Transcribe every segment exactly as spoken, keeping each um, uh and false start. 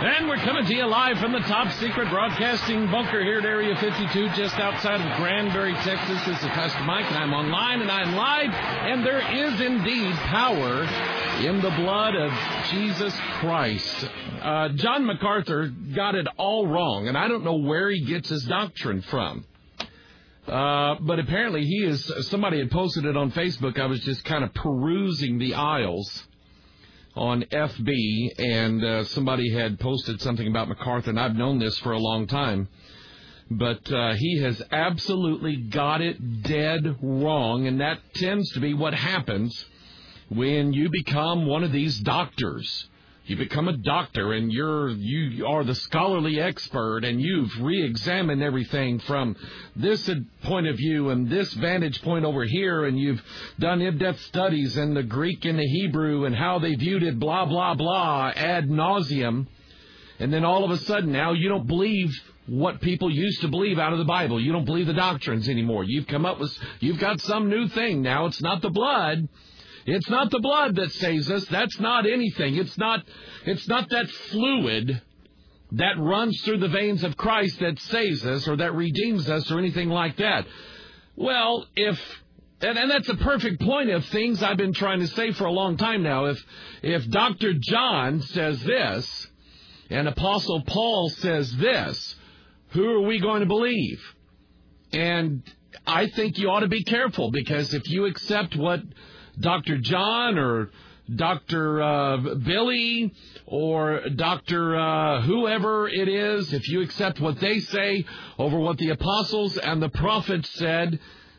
And we're coming to you live from the top secret broadcasting bunker here at Area fifty-two, just outside of Granbury, Texas. This is Pastor Mike, and I'm online, and I'm live. And there is indeed power in the blood of Jesus Christ. Uh, John MacArthur got it all wrong, and I don't know where he gets his doctrine from. Uh, but apparently he is, somebody had posted it on Facebook. I was just kind of perusing the aisles on F B, and uh, somebody had posted something about MacArthur, and I've known this for a long time. But uh, he has absolutely got it dead wrong, and that tends to be what happens when you become one of these doctors. You become a doctor, and you're you are the scholarly expert, and you've re-examined everything from this point of view and this vantage point over here, and you've done in-depth studies in the Greek and the Hebrew and how they viewed it, blah, blah, blah, ad nauseum. And then all of a sudden now you don't believe what people used to believe out of the Bible. You don't believe the doctrines anymore. You've come up with, you've got some new thing now. It's not the blood. It's not the blood that saves us. That's not anything. It's not it's not that fluid that runs through the veins of Christ that saves us or that redeems us or anything like that. Well, if and, and that's a perfect point of things I've been trying to say for a long time now. If if Doctor John says this and Apostle Paul says this, who are we going to believe? And I think you ought to be careful, because if you accept what Doctor John or Doctor Uh, Billy or Doctor Uh, whoever it is, if you accept what they say over what the apostles and the prophets said,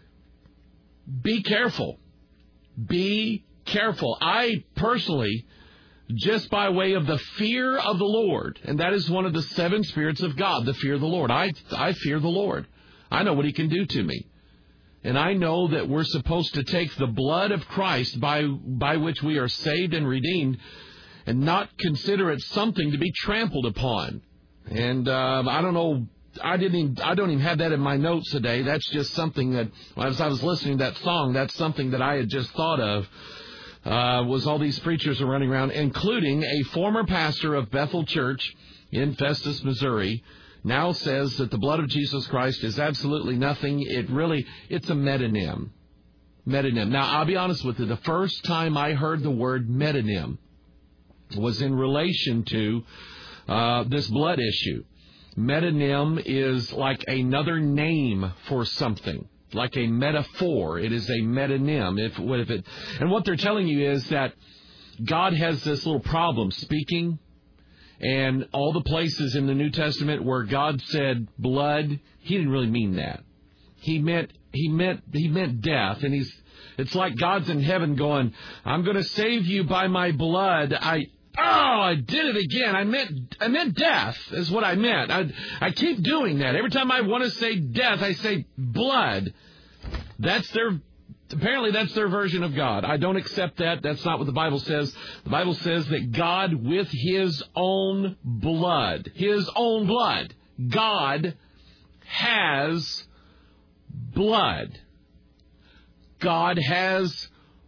be careful. Be careful. I personally, just by way of the fear of the Lord, and that is one of the seven spirits of God, the fear of the Lord. I, I fear the Lord. I know what he can do to me. And I know that we're supposed to take the blood of Christ by by which we are saved and redeemed and not consider it something to be trampled upon. And uh, I don't know, I didn't even, I don't even have that in my notes today. That's just something that, as I was listening to that song, that's something that I had just thought of, uh, was all these preachers are running around, including a former pastor of Bethel Church in Festus, Missouri, now says that the blood of Jesus Christ is absolutely nothing. It really, it's a metonym. Metonym. Now, I'll be honest with you. The first time I heard the word metonym was in relation to uh, this blood issue. Metonym is like another name for something, like a metaphor. It is a metonym. If, what if it, and what they're telling you is that God has this little problem speaking. And all the places in the New Testament where God said blood, he didn't really mean that. He meant he meant he meant death. And he's it's like God's in heaven going, I'm going to save you by my blood. I oh, I did it again. I meant I meant death is what I meant. I I keep doing that. Every time I want to say death, I say blood. That's their Apparently, that's their version of God. I don't accept that. That's not what the Bible says. The Bible says that God, with his own blood, his own blood, God has blood. God has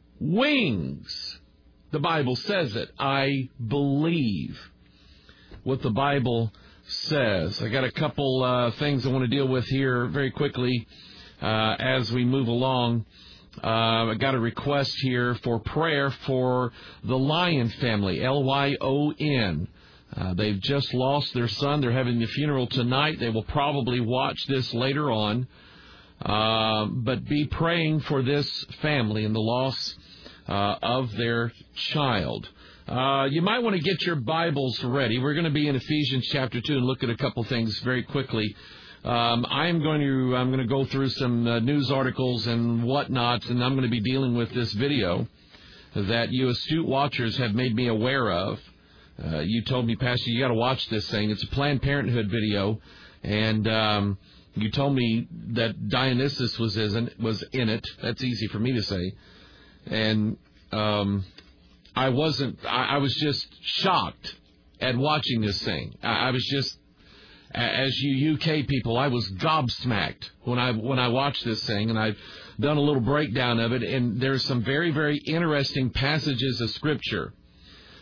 wings. The Bible says it. I believe what the Bible says. I got a couple uh, things I want to deal with here very quickly uh, as we move along. Uh, I got a request here for prayer for the Lyon family, L Y O N. Uh, they've just lost their son. They're having the funeral tonight. They will probably watch this later on. Uh, but be praying for this family and the loss uh, of their child. Uh, you might want to get your Bibles ready. We're going to be in Ephesians chapter two and look at a couple things very quickly. Um, I'm going to I'm going to go through some uh, news articles and whatnot, and I'm going to be dealing with this video that you astute watchers have made me aware of. Uh, you told me, Pastor, you got to watch this thing. It's a Planned Parenthood video, and um, you told me that Dionysus was in, was in it. That's easy for me to say, and um, I wasn't. I, I was just shocked at watching this thing. I, I was just. As you U K people, I was gobsmacked when I when I watched this thing, and I've done a little breakdown of it, and there's some very, very interesting passages of Scripture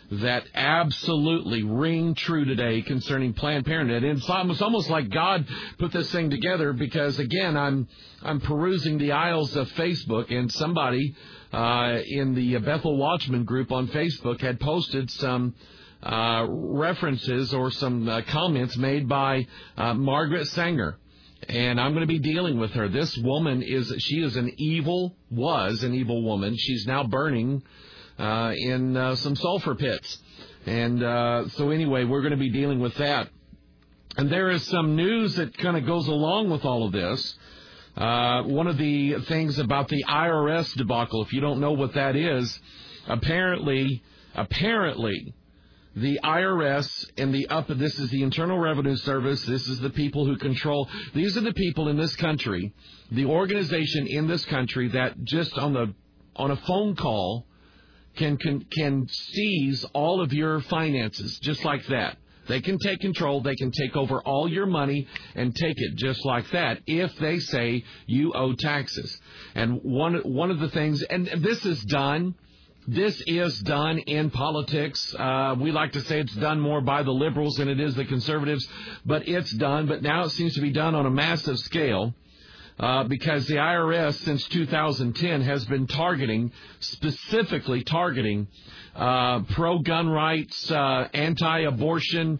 that absolutely ring true today concerning Planned Parenthood. And it's almost, almost like God put this thing together because, again, I'm I'm perusing the aisles of Facebook, and somebody uh, in the Bethel Watchman group on Facebook had posted some uh, references or some uh, comments made by uh, Margaret Sanger. And I'm going to be dealing with her. This woman is, she is an evil, was an evil woman. She's now burning uh, in uh, some sulfur pits. And uh, so anyway, we're going to be dealing with that. And there is some news that kind of goes along with all of this. Uh, one of the things about the I R S debacle, if you don't know what that is, apparently, apparently, the I R S and the up, this is the Internal Revenue Service, this is the people who control, these are the people in this country, the organization in this country that just on the on a phone call can can, can seize all of your finances just like that. They can take control, they can take over all your money and take it just like that if they say you owe taxes. And one one of the things, and this is done, This is done in politics. Uh, we like to say it's done more by the liberals than it is the conservatives, but it's done. But now it seems to be done on a massive scale uh, because the I R S since two thousand ten has been targeting, specifically targeting uh, pro-gun rights, uh, anti-abortion,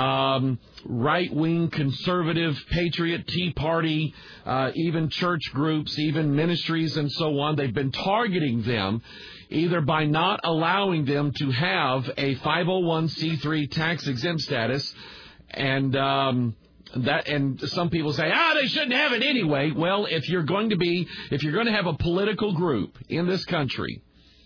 um, right-wing conservative, patriot, Tea Party, uh, even church groups, even ministries and so on. They've been targeting them either by not allowing them to have a five oh one c three tax-exempt status, and um, that, and some people say, ah, they shouldn't have it anyway. Well, if you're going to be, if you're going to have a political group in this country,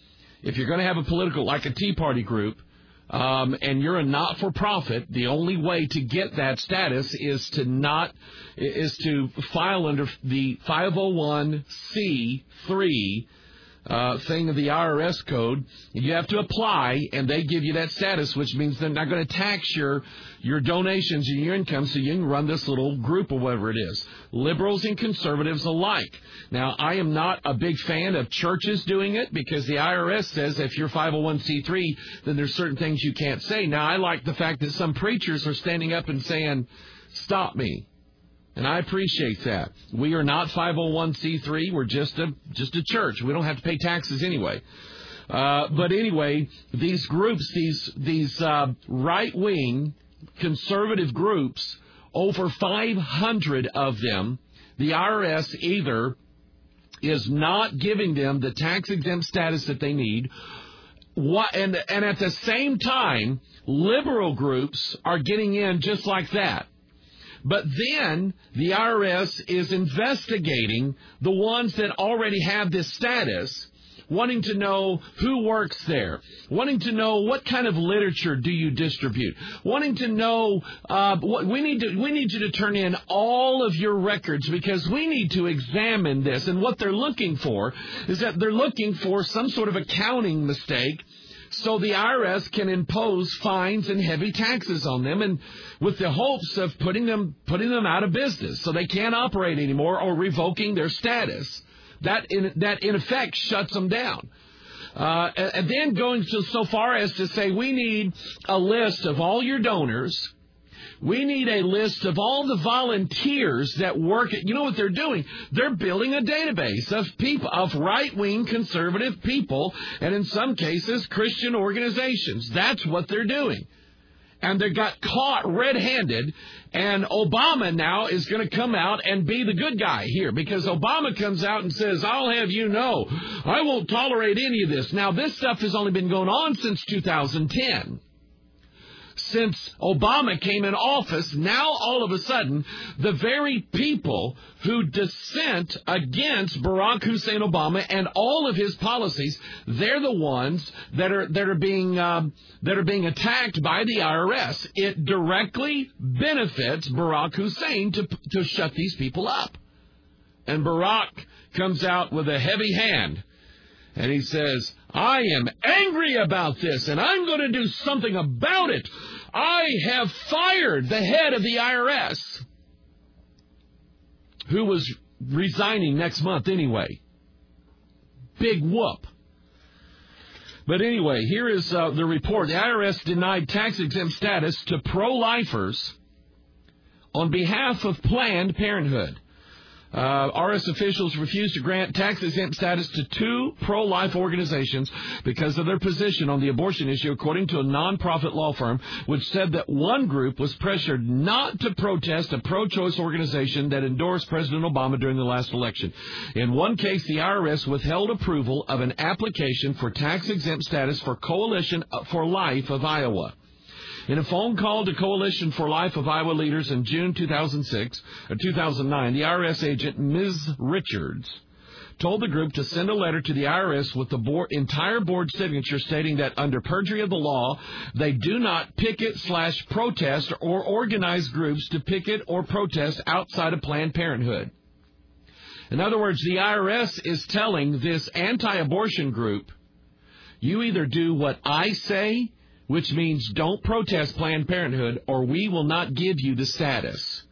if you're going to have a political, like a Tea Party group, um, and you're a not-for-profit, the only way to get that status is to not, is to file under the five oh one c three Uh, thing of the I R S code. You have to apply, and they give you that status, which means they're not going to tax your your donations and your income, so you can run this little group or whatever it is. Liberals and conservatives alike. Now, I am not a big fan of churches doing it because the I R S says if you're five oh one c three, then there's certain things you can't say. Now, I like the fact that some preachers are standing up and saying, "Stop me." And I appreciate that. We are not five oh one c three. We're just a just a church. We don't have to pay taxes anyway. Uh, but anyway, these groups, these these uh, right-wing conservative groups, over five hundred of them, the I R S either is not giving them the tax-exempt status that they need, what, and and at the same time, liberal groups are getting in just like that. But then the I R S is investigating the ones that already have this status, wanting to know who works there, wanting to know what kind of literature do you distribute, wanting to know uh, what we need to we need you to turn in all of your records because we need to examine this. And what they're looking for is that they're looking for some sort of accounting mistake, so the I R S can impose fines and heavy taxes on them, and with the hopes of putting them putting them out of business, so they can't operate anymore, or revoking their status. That in that in effect shuts them down. Uh, and then going to, so far as to say we need a list of all your donors. We need a list of all the volunteers that work at, you know what they're doing? They're building a database of people, of right-wing conservative people, and in some cases, Christian organizations. That's what they're doing. And they got caught red-handed, and Obama now is going to come out and be the good guy here, because Obama comes out and says, I'll have you know, I won't tolerate any of this. Now, this stuff has only been going on since two thousand ten. Since Obama came in office, now all of a sudden, the very people who dissent against Barack Hussein Obama and all of his policies, they're the ones that are that are being um, that are being attacked by the I R S. It directly benefits Barack Hussein to to shut these people up. And Barack comes out with a heavy hand, and he says, I am angry about this, and I'm going to do something about it. I have fired the head of the I R S, who was resigning next month anyway. Big whoop. But anyway, here is uh, the report. The I R S denied tax-exempt status to pro-lifers on behalf of Planned Parenthood. Uh, R S officials refused to grant tax-exempt status to two pro-life organizations because of their position on the abortion issue, according to a nonprofit law firm, which said that one group was pressured not to protest a pro-choice organization that endorsed President Obama during the last election. In one case, the I R S withheld approval of an application for tax-exempt status for Coalition for Life of Iowa. In a phone call to Coalition for Life of Iowa leaders in June two thousand six or two thousand nine, the I R S agent, Miz Richards, told the group to send a letter to the I R S with the board, entire board signature stating that under perjury of the law, they do not picket slash protest or organize groups to picket or protest outside of Planned Parenthood. In other words, the I R S is telling this anti-abortion group, you either do what I say, which means don't protest Planned Parenthood, or we will not give you the status.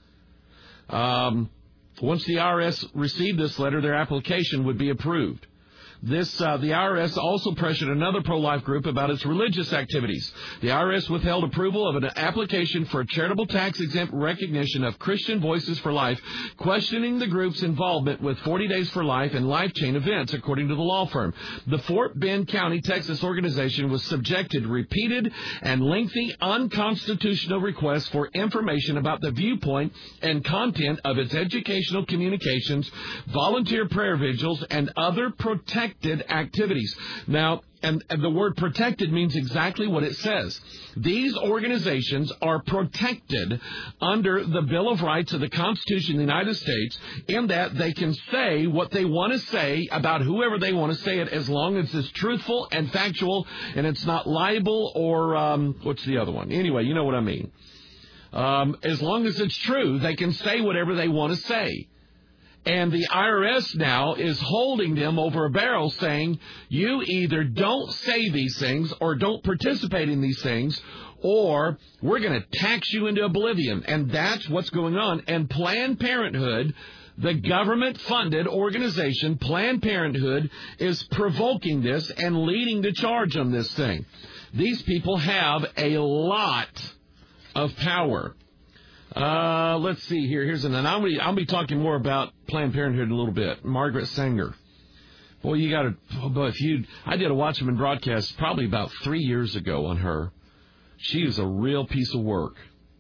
Um, once the I R S received this letter, their application would be approved. This, uh, the I R S also pressured another pro-life group about its religious activities. The I R S withheld approval of an application for a charitable tax-exempt recognition of Christian Voices for Life, questioning the group's involvement with forty Days for Life and Life Chain events, according to the law firm. The Fort Bend County, Texas organization was subjected to repeated and lengthy unconstitutional requests for information about the viewpoint and content of its educational communications, volunteer prayer vigils, and other protected activities. Now, and, and the word protected means exactly what it says. These organizations are protected under the Bill of Rights of the Constitution of the United States in that they can say what they want to say about whoever they want to say it, as long as it's truthful and factual and it's not libel or, um, what's the other one? Anyway, you know what I mean. Um, as long as it's true, they can say whatever they want to say. And the I R S now is holding them over a barrel saying, you either don't say these things or don't participate in these things, or we're going to tax you into oblivion. And that's what's going on. And Planned Parenthood, the government-funded organization, Planned Parenthood, is provoking this and leading the charge on this thing. These people have a lot of power. Uh, let's see here. Here's an, and I'll be, I'll be talking more about Planned Parenthood in a little bit. Margaret Sanger. Boy, you got to, oh, if you, I did a Watchman broadcast probably about three years ago on her. She is a real piece of work.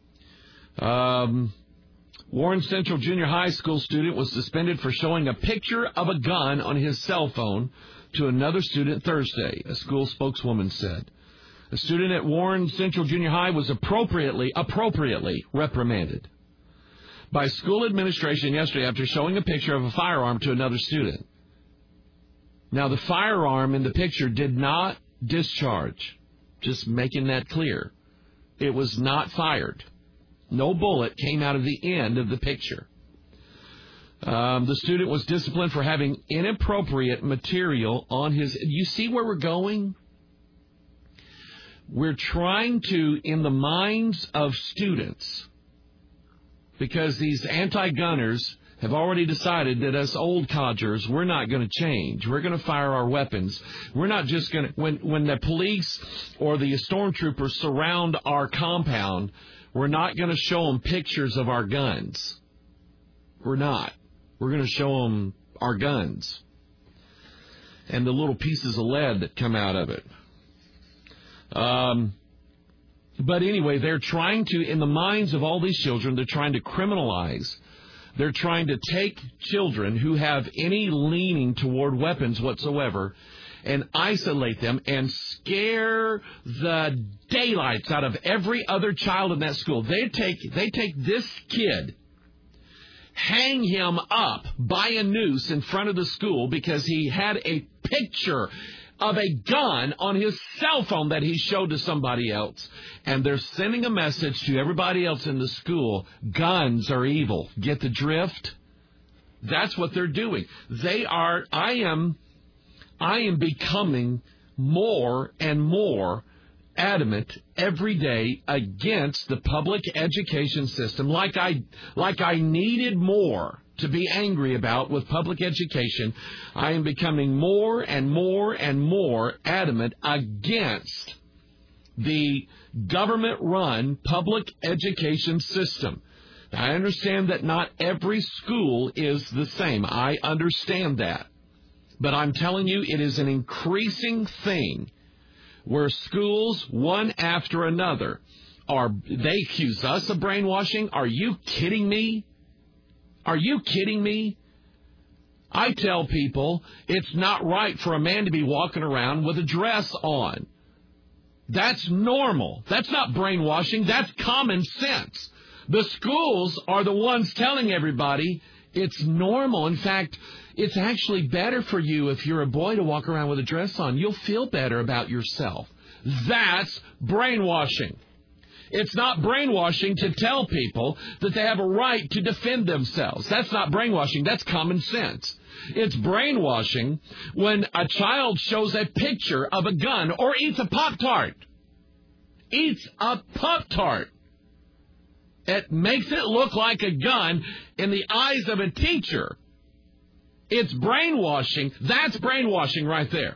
Um, Warren Central Junior High School student was suspended for showing a picture of a gun on his cell phone to another student Thursday, a school spokeswoman said. A student at Warren Central Junior High was appropriately, appropriately reprimanded by school administration yesterday after showing a picture of a firearm to another student. Now, the firearm in the picture did not discharge, just making that clear. It was not fired. No bullet came out of the end of the picture. Um, the student was disciplined for having inappropriate material on his... You see where we're going? We're trying to, in the minds of students, because these anti-gunners have already decided that us old codgers, we're not going to change. We're going to fire our weapons. We're not just going to, when, when the police or the stormtroopers surround our compound, we're not going to show them pictures of our guns. We're not. We're going to show them our guns and the little pieces of lead that come out of it. Um, but anyway, they're trying to, in the minds of all these children, they're trying to criminalize. They're trying to take children who have any leaning toward weapons whatsoever and isolate them and scare the daylights out of every other child in that school. They take, they take this kid, hang him up by a noose in front of the school because he had a picture of a gun on his cell phone that he showed to somebody else. And they're sending a message to everybody else in the school. Guns are evil. Get the drift? That's what they're doing. They are, I am, I am becoming more and more adamant every day against the public education system, like I, like I needed more to be angry about with public education. I am becoming more and more and more adamant against the government-run public education system. I understand that not every school is the same. I understand that. But I'm telling you, it is an increasing thing where schools, one after another, are, they accuse us of brainwashing. Are you kidding me? Are you kidding me? I tell people it's not right for a man to be walking around with a dress on. That's normal. That's not brainwashing. That's common sense. The schools are the ones telling everybody it's normal. In fact, it's actually better for you if you're a boy to walk around with a dress on. You'll feel better about yourself. That's brainwashing. It's not brainwashing to tell people that they have a right to defend themselves. That's not brainwashing. That's common sense. It's brainwashing when a child shows a picture of a gun or eats a Pop-Tart. Eats a Pop-Tart. It makes it look like a gun in the eyes of a teacher. It's brainwashing. That's brainwashing right there.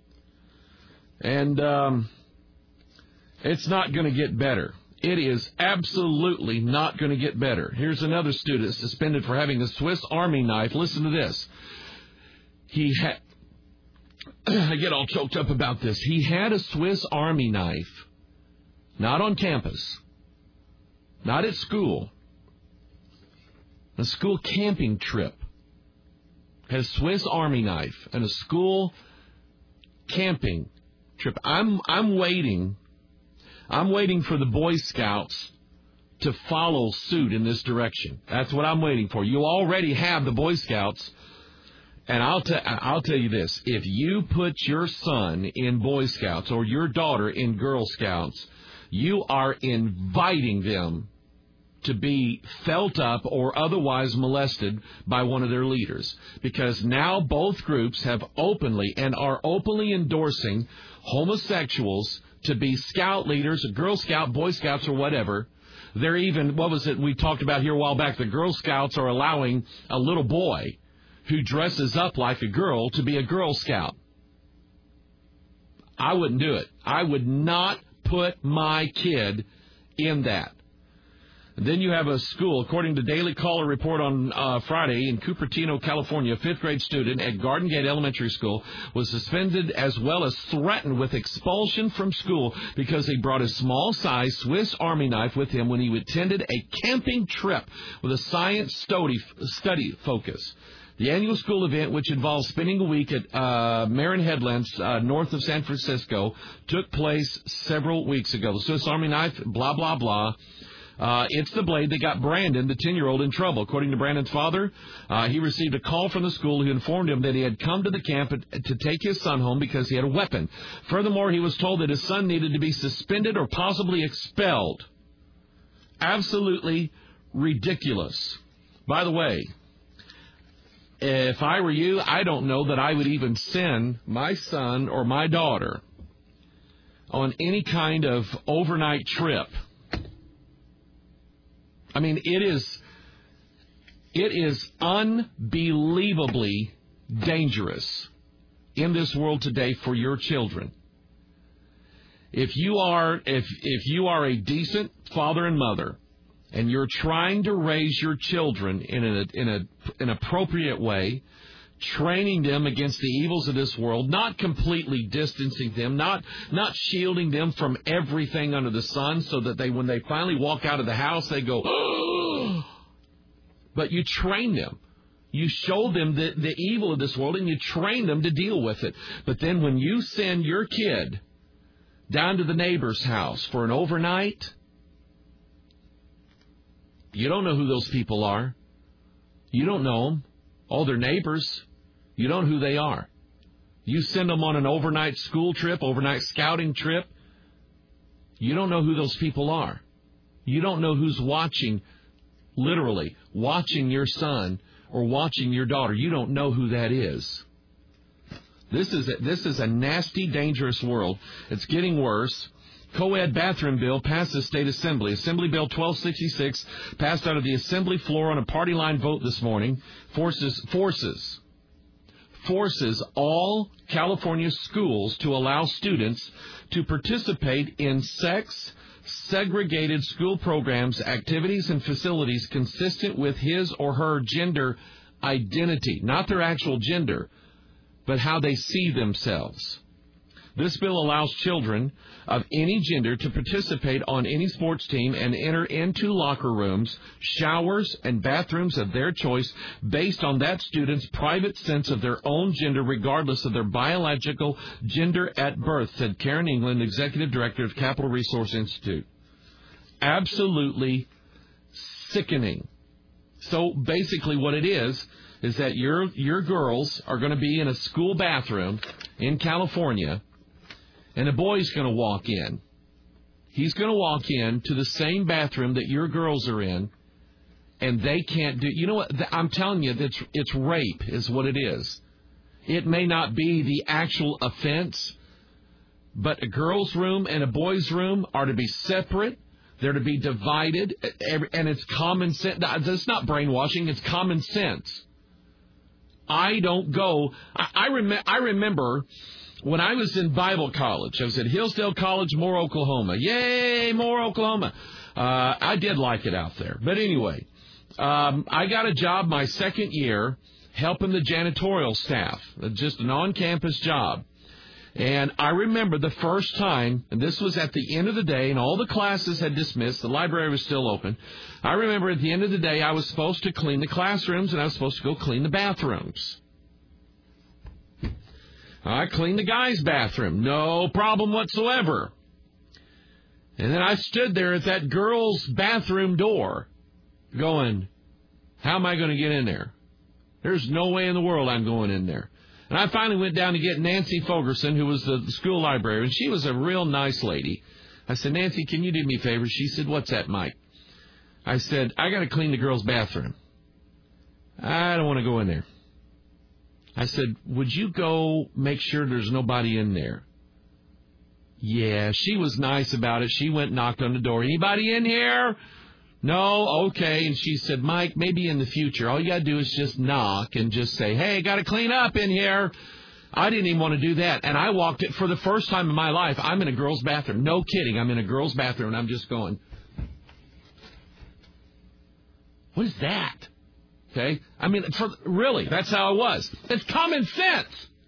And um, it's not going to get better. It is absolutely not going to get better. Here's another student suspended for having a Swiss Army knife. Listen to this. He had, I get all choked up about this. He had a Swiss Army knife, not on campus, not at school, a school camping trip. Had a Swiss Army knife and a school camping trip. I'm I'm waiting. I'm waiting for the Boy Scouts to follow suit in this direction. That's what I'm waiting for. You already have the Boy Scouts, and I'll tell I'll tell you this: if you put your son in Boy Scouts or your daughter in Girl Scouts, you are inviting them to be felt up or otherwise molested by one of their leaders. Because now both groups have openly and are openly endorsing homosexuals to be scout leaders, Girl Scout, Boy Scouts, or whatever. They're even, what was it we talked about here a while back, the Girl Scouts are allowing a little boy who dresses up like a girl to be a Girl Scout. I wouldn't do it. I would not put my kid in that. Then you have a school, according to Daily Caller report on uh, Friday, in Cupertino, California, a fifth grade student at Garden Gate Elementary School was suspended as well as threatened with expulsion from school because he brought a small-size Swiss Army knife with him when he attended a camping trip with a science study, study focus. The annual school event, which involves spending a week at uh, Marin Headlands, uh, north of San Francisco, took place several weeks ago. The Swiss Army knife, blah, blah, blah. Uh, it's the blade that got Brandon, the ten-year-old, in trouble. According to Brandon's father, uh, he received a call from the school who informed him that he had come to the camp to take his son home because he had a weapon. Furthermore, he was told that his son needed to be suspended or possibly expelled. Absolutely ridiculous. By the way, if I were you, I don't know that I would even send my son or my daughter on any kind of overnight trip. I mean, it is it is unbelievably dangerous in this world today for your children. If you are if if you are a decent father and mother, and you're trying to raise your children in a in a an appropriate way, training them against the evils of this world, not completely distancing them, not not shielding them from everything under the sun so that they, when they finally walk out of the house, they go, oh! But you train them. You show them the, the evil of this world, and you train them to deal with it. But then when you send your kid down to the neighbor's house for an overnight, you don't know who those people are. You don't know them. All their neighbors. You don't know who they are. You send them on an overnight school trip, overnight scouting trip. You don't know who those people are. You don't know who's watching, literally, watching your son or watching your daughter. You don't know who that is. This is a, this is a nasty, dangerous world. It's getting worse. Co-ed bathroom bill passed the state assembly. Assembly Bill twelve sixty-six passed out of the assembly floor on a party line vote this morning. Forces, forces, forces all California schools to allow students to participate in sex segregated school programs, activities, and facilities consistent with his or her gender identity, not their actual gender, but how they see themselves. This bill allows children of any gender to participate on any sports team and enter into locker rooms, showers, and bathrooms of their choice based on that student's private sense of their own gender, regardless of their biological gender at birth, said Karen England, Executive Director of Capital Resource Institute. Absolutely sickening. So basically what it is, is that your your girls are going to be in a school bathroom in California, and a boy's going to walk in. He's going to walk in to the same bathroom that your girls are in, and they can't do... You know what? I'm telling you, it's, it's rape is what it is. It may not be the actual offense, but a girl's room and a boy's room are to be separate. They're to be divided, and it's common sense. It's not brainwashing. It's common sense. I don't go... I, I, rem- I remember... When I was in Bible college, I was at Hillsdale College, Moore, Oklahoma. Yay, Moore, Oklahoma. Uh, I did like it out there. But anyway, um, I got a job my second year helping the janitorial staff, just an on-campus job. And I remember the first time, and this was at the end of the day, and all the classes had dismissed, the library was still open. I remember at the end of the day, I was supposed to clean the classrooms, and I was supposed to go clean the bathrooms. I cleaned the guy's bathroom. No problem whatsoever. And then I stood there at that girl's bathroom door going, how am I going to get in there? There's no way in the world I'm going in there. And I finally went down to get Nancy Fogerson, who was the, the school librarian. And she was a real nice lady. I said, Nancy, can you do me a favor? She said, what's that, Mike? I said, I got to clean the girl's bathroom. I don't want to go in there. I said, would you go make sure there's nobody in there? Yeah, she was nice about it. She went and knocked on the door. Anybody in here? No? Okay. And she said, Mike, maybe in the future, all you got to do is just knock and just say, hey, got to clean up in here. I didn't even want to do that. And I walked it for the first time in my life. I'm in a girl's bathroom. No kidding. I'm in a girl's bathroom, and I'm just going, what is that? Okay? I mean, for, really, that's how it was. It's common sense.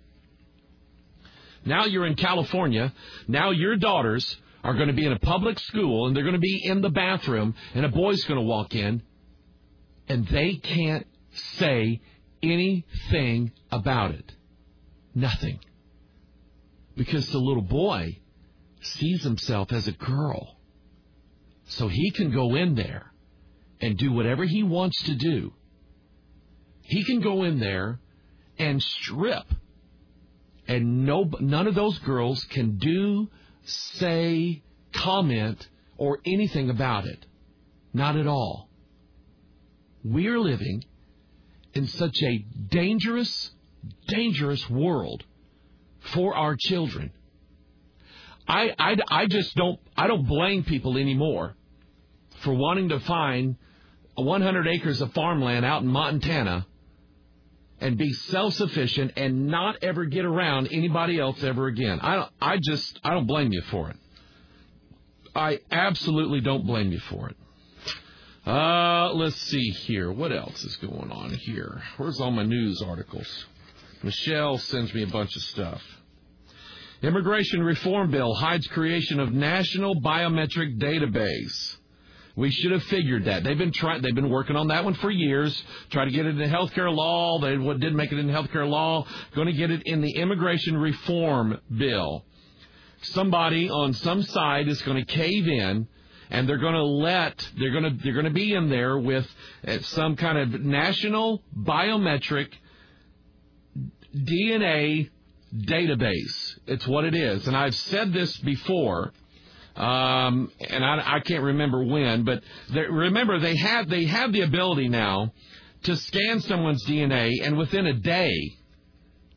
Now you're in California. Now your daughters are going to be in a public school, and they're going to be in the bathroom, and a boy's going to walk in, and they can't say anything about it. Nothing. Because the little boy sees himself as a girl. So he can go in there and do whatever he wants to do. He can go in there and strip, and no, none of those girls can do, say, comment, or anything about it. Not at all. We're living in such a dangerous, dangerous world for our children. I, I, I just don't, I don't blame people anymore for wanting to find one hundred acres of farmland out in Montana and be self-sufficient and not ever get around anybody else ever again. I don't, I just, I don't blame you for it. I absolutely don't blame you for it. Uh, let's see here. What else is going on here? Where's all my news articles? Michelle sends me a bunch of stuff. Immigration reform bill hides creation of national biometric database. We should have figured that. They've been trying. They've been working on that one for years. Try to get it in healthcare law. They didn't make it in healthcare law. Going to get it in the immigration reform bill. Somebody on some side is going to cave in, and they're going to let. They're going to. They're going to be in there with some kind of national biometric D N A database. It's what it is, and I've said this before. Um, and I, I can't remember when, but remember they have they have the ability now to scan someone's D N A, and within a day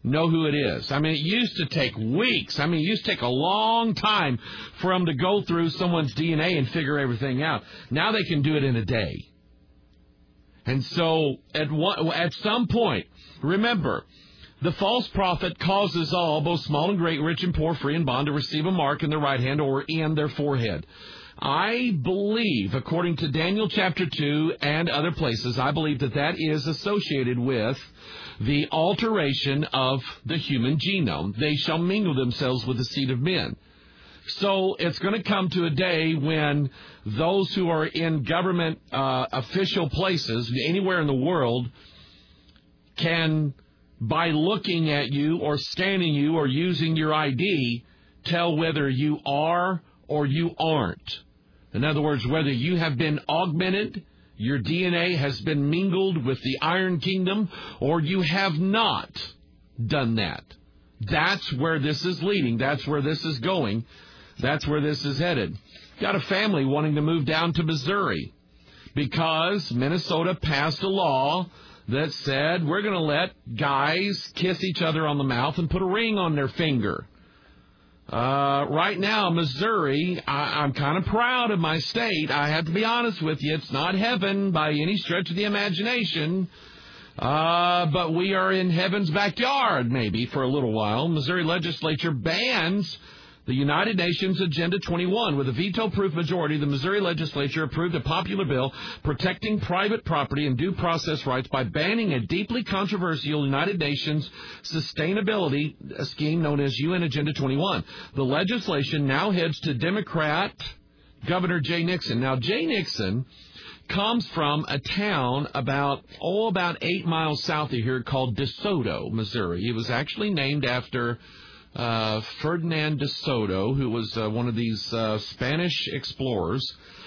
know who it is. I mean, it used to take weeks. I mean, it used to take a long time for them to go through someone's D N A and figure everything out. Now they can do it in a day. And so at one, at some point, remember, the false prophet causes all, both small and great, rich and poor, free and bond, to receive a mark in their right hand or in their forehead. I believe, according to Daniel chapter two and other places, I believe that that is associated with the alteration of the human genome. They shall mingle themselves with the seed of men. So it's going to come to a day when those who are in government uh, official places anywhere in the world can, by looking at you or scanning you or using your I D, tell whether you are or you aren't. In other words, whether you have been augmented, your D N A has been mingled with the Iron Kingdom, or you have not done that. That's where this is leading. That's where this is going. That's where this is headed. Got a family wanting to move down to Missouri because Minnesota passed a law that said we're going to let guys kiss each other on the mouth and put a ring on their finger. Uh, right now, Missouri, I, I'm kind of proud of my state. I have to be honest with you. It's not heaven by any stretch of the imagination. Uh, but we are in heaven's backyard, maybe, for a little while. Missouri legislature bans the United Nations Agenda twenty-one. With a veto-proof majority, the Missouri legislature approved a popular bill protecting private property and due process rights by banning a deeply controversial United Nations sustainability scheme known as U N Agenda twenty-one. The legislation now heads to Democrat Governor Jay Nixon. Now, Jay Nixon comes from a town about, oh, about eight miles south of here called DeSoto, Missouri. It was actually named after Uh, Ferdinand de Soto, who was uh, one of these uh, Spanish explorers.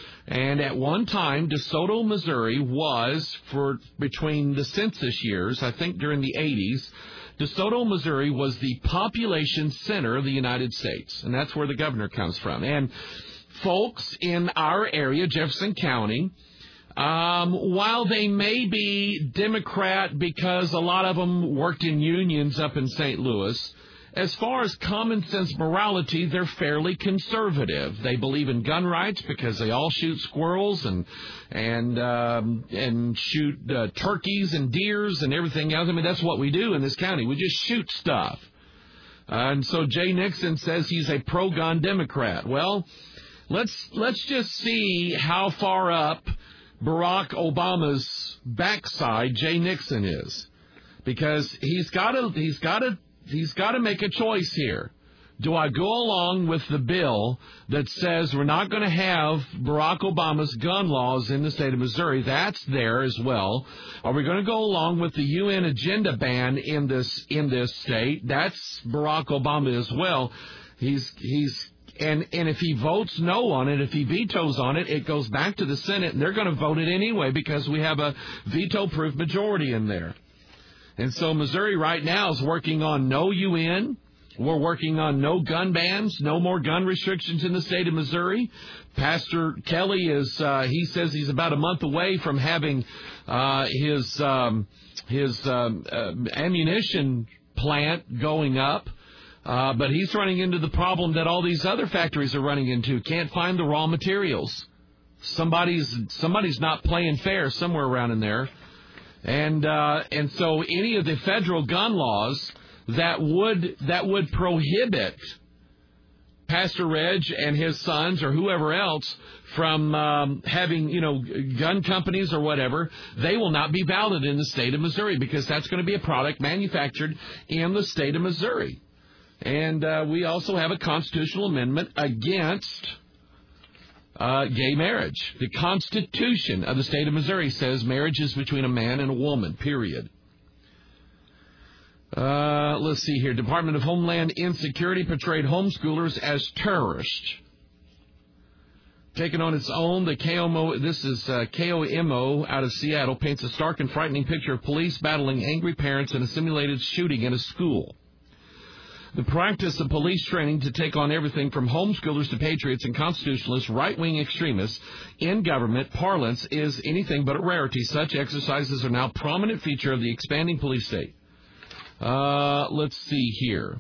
And at one time, De Soto, Missouri was, for between the census years, I think during the eighties, De Soto, Missouri was the population center of the United States. And that's where the governor comes from. And folks in our area, Jefferson County, um, while they may be Democrat because a lot of them worked in unions up in Saint Louis, as far as common sense morality, they're fairly conservative. They believe in gun rights because they all shoot squirrels and and um, and shoot uh, turkeys and deers and everything else. I mean, that's what we do in this county. We just shoot stuff. Uh, and so Jay Nixon says he's a pro-gun Democrat. Well, let's let's just see how far up Barack Obama's backside Jay Nixon is, because he's got to he's got to. He's got to make a choice here. Do I go along with the bill that says we're not going to have Barack Obama's gun laws in the state of Missouri? That's there as well. Are we going to go along with the U N agenda ban in this in this state? That's Barack Obama as well. He's he's and and if he votes no on it, if he vetoes on it, it goes back to the Senate, and they're going to vote it anyway because we have a veto-proof majority in there. And so Missouri right now is working on no U N. We're working on no gun bans, no more gun restrictions in the state of Missouri. Pastor Kelly is, uh, he says he's about a month away from having uh, his um, his um, uh, ammunition plant going up. Uh, but he's running into the problem that all these other factories are running into. Can't find the raw materials. Somebody's somebody's not playing fair somewhere around in there. And uh, and so any of the federal gun laws that would that would prohibit Pastor Reg and his sons or whoever else from um, having, you know, gun companies or whatever, they will not be valid in the state of Missouri because that's going to be a product manufactured in the state of Missouri. And uh, we also have a constitutional amendment against Uh, gay marriage. The Constitution of the state of Missouri says marriage is between a man and a woman, period. Uh, let's see here. Department of Homeland Insecurity portrayed homeschoolers as terrorists. Taken on its own, the K O M O, this is uh, K O M O out of Seattle, paints a stark and frightening picture of police battling angry parents in a simulated shooting in a school. The practice of police training to take on everything from homeschoolers to patriots and constitutionalists, right-wing extremists in government parlance is anything but a rarity. Such exercises are now a prominent feature of the expanding police state. Uh, let's see here.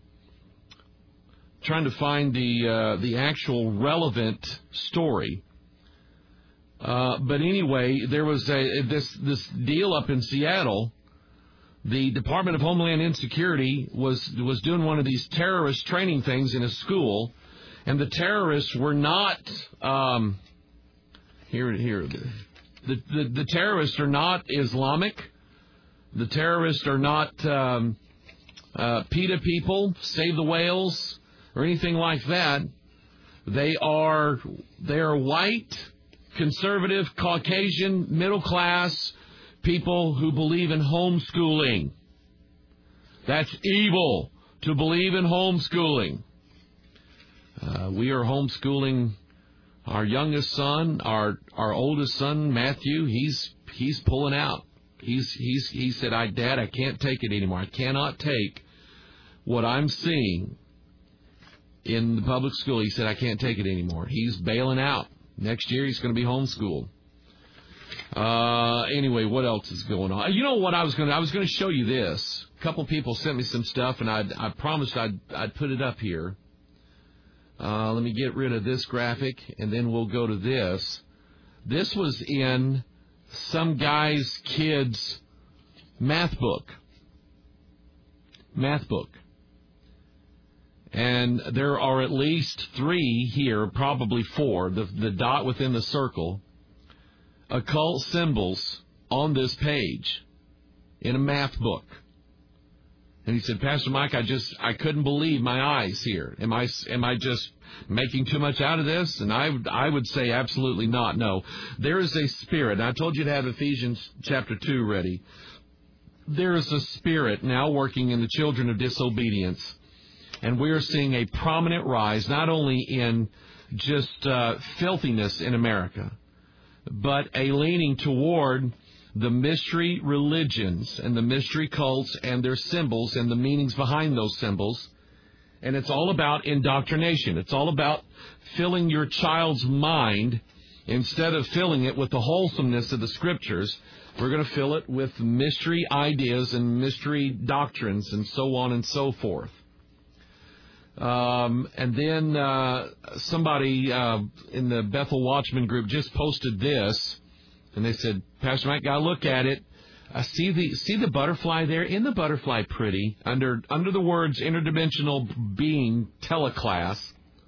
Trying to find the uh, the actual relevant story. Uh, but anyway, there was a this this deal up in Seattle. The Department of Homeland Insecurity was was doing one of these terrorist training things in a school, and the terrorists were not um, here here. The, the the terrorists are not Islamic. The terrorists are not um, uh, PETA people, Save the Whales, or anything like that. They are they are white, conservative, Caucasian, middle class people who believe in homeschooling. That's evil to believe in homeschooling. Uh, we are homeschooling our youngest son, our our oldest son, Matthew. He's he's pulling out. He's he's he said, "I Dad, I can't take it anymore. I cannot take what I'm seeing in the public school." He said, "I can't take it anymore." He's bailing out. Next year, he's going to be homeschooled. Uh, anyway, what else is going on? You know what I was going to, I was going to show you this. A couple people sent me some stuff, and I I promised I'd, I'd put it up here. Uh, let me get rid of this graphic, and then we'll go to this. This was in some guy's kid's math book. Math book. And there are at least three here, probably four, the, the dot within the circle, occult symbols on this page in a math book. And he said, "Pastor Mike, I just, I couldn't believe my eyes here. Am I, am I just making too much out of this?" And I, I would say absolutely not. No, there is a spirit. And I told you to have Ephesians chapter two ready. There is a spirit now working in the children of disobedience. And we are seeing a prominent rise, not only in just uh, filthiness in America, but a leaning toward the mystery religions and the mystery cults and their symbols and the meanings behind those symbols. And it's all about indoctrination. It's all about filling your child's mind. Instead of filling it with the wholesomeness of the Scriptures, we're going to fill it with mystery ideas and mystery doctrines and so on and so forth. Um, and then uh, somebody uh, in the Bethel Watchman group just posted this, and they said, "Pastor Mike, got to look at it. I see the see the butterfly there. Isn't the butterfly pretty? Under under the words interdimensional being teleclass."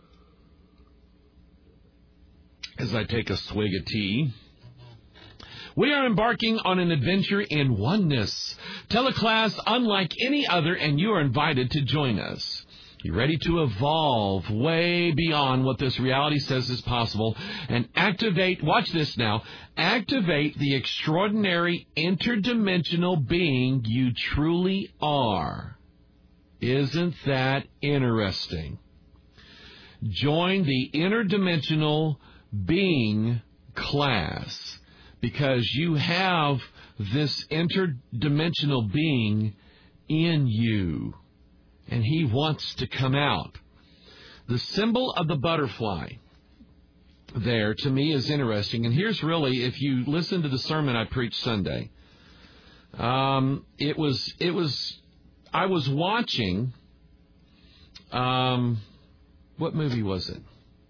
As I take a swig of tea. "We are embarking on an adventure in oneness. Teleclass unlike any other, and you are invited to join us. You're ready to evolve way beyond what this reality says is possible and activate," watch this now, "activate the extraordinary interdimensional being you truly are." Isn't that interesting? Join the interdimensional being class because you have this interdimensional being in you. And he wants to come out. The symbol of the butterfly there, to me, is interesting. And here's really, if you listen to the sermon I preached Sunday, um, it was, it was, I was watching, um, what movie was it?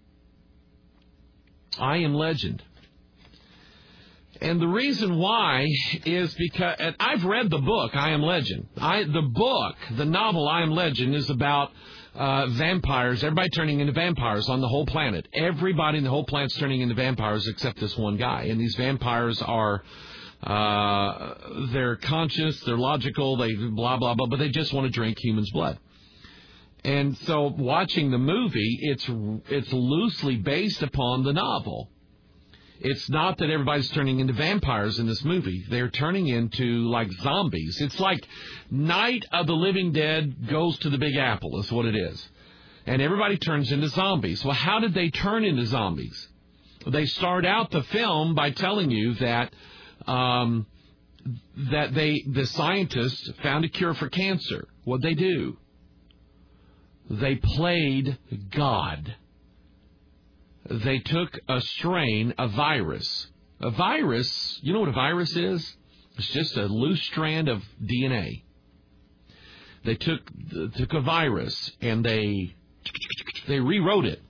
I Am Legend. And the reason why is because, and I've read the book, I Am Legend. I, the book, the novel, I Am Legend, is about uh, vampires, everybody turning into vampires on the whole planet. Everybody in the whole planet's turning into vampires except this one guy. And these vampires are, uh, they're conscious, they're logical, they blah, blah, blah, but they just want to drink humans' blood. And so watching the movie, it's it's loosely based upon the novel. It's not that everybody's turning into vampires in this movie. They're turning into, like, zombies. It's like Night of the Living Dead goes to the Big Apple is what it is. And everybody turns into zombies. Well, how did they turn into zombies? They start out the film by telling you that um, that they the scientists found a cure for cancer. What'd they do? They played God. They took a strain, a virus. A virus, you know what a virus is? It's just a loose strand of D N A. They took took a virus and they they rewrote it.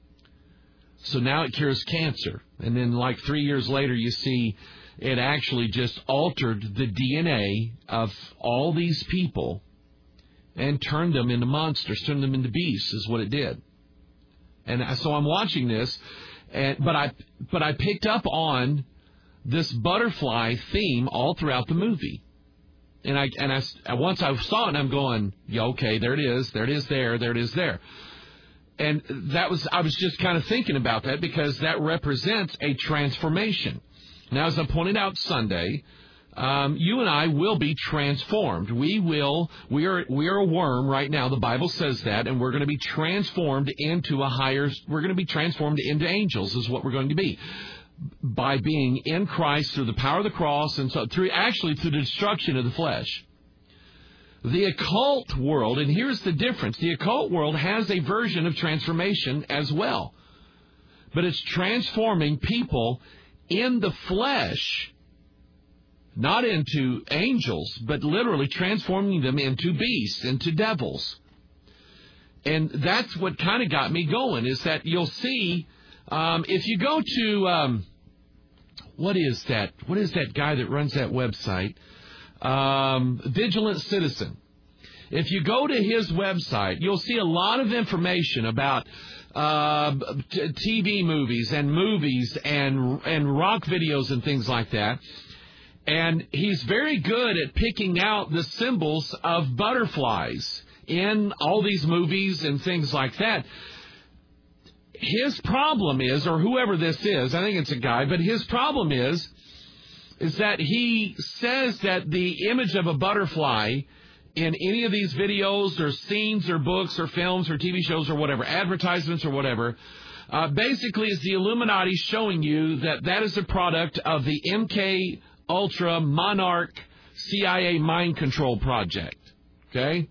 So now it cures cancer. And then like three years later, you see it actually just altered the D N A of all these people and turned them into monsters, turned them into beasts is what it did. And so I'm watching this, and, but I but I picked up on this butterfly theme all throughout the movie. And I and I once I saw it, I'm going, yeah, okay, there it is, there it is, there, there it is, there. And that was I was just kind of thinking about that because that represents a transformation. Now, as I pointed out Sunday, um, you and I will be transformed. We will. We are. We are a worm right now. The Bible says that, and we're going to be transformed into a higher. We're going to be transformed into angels. Is what we're going to be. By being in Christ through the power of the cross and so through actually through the destruction of the flesh. The occult world, and here's the difference, the occult world has a version of transformation as well. But it's transforming people in the flesh, not into angels, but literally transforming them into beasts, into devils. And that's what kind of got me going, is that you'll see, um, if you go to... Um, What is that? What is that guy that runs that website? Um, Vigilant Citizen. If you go to his website, you'll see a lot of information about uh, T V movies and movies and and rock videos and things like that. And he's very good at picking out the symbols of butterflies in all these movies and things like that. His problem is, or whoever this is, I think it's a guy, but his problem is, is that he says that the image of a butterfly in any of these videos or scenes or books or films or T V shows or whatever, advertisements or whatever, uh, basically is the Illuminati showing you that that is a product of the M K Ultra Monarch C I A mind control project. Okay?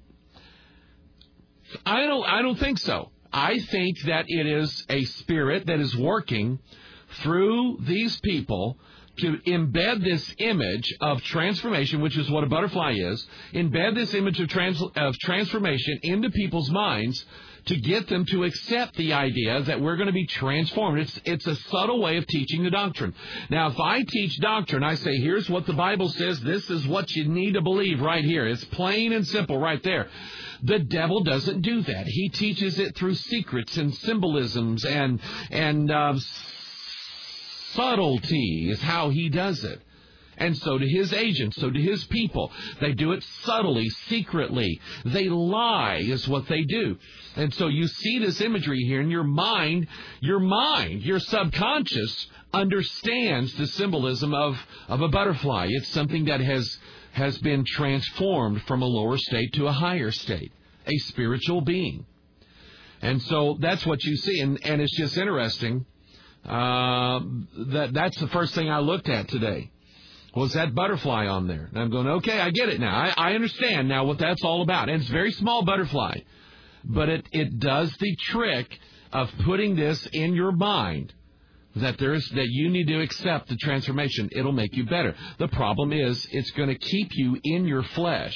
I don't, I don't think so. I think that it is a spirit that is working through these people to embed this image of transformation, which is what a butterfly is, embed this image of, trans- of transformation into people's minds to get them to accept the idea that we're going to be transformed. It's, it's a subtle way of teaching the doctrine. Now, if I teach doctrine, I say, here's what the Bible says, this is what you need to believe right here. It's plain and simple right there. The devil doesn't do that. He teaches it through secrets and symbolisms and and uh, subtlety is how he does it. And so do his agents, so do his people. They do it subtly, secretly. They lie is what they do. And so you see this imagery here, and your mind, your mind, your subconscious understands the symbolism of, of a butterfly. It's something that has... has been transformed from a lower state to a higher state, a spiritual being. And so that's what you see. And, and it's just interesting. Uh, that that's the first thing I looked at today, was that butterfly on there. And I'm going, okay, I get it now. I, I understand now what that's all about. And it's a very small butterfly. But it, it does the trick of putting this in your mind, that there's that you need to accept the transformation. It'll make you better. The problem is it's going to keep you in your flesh,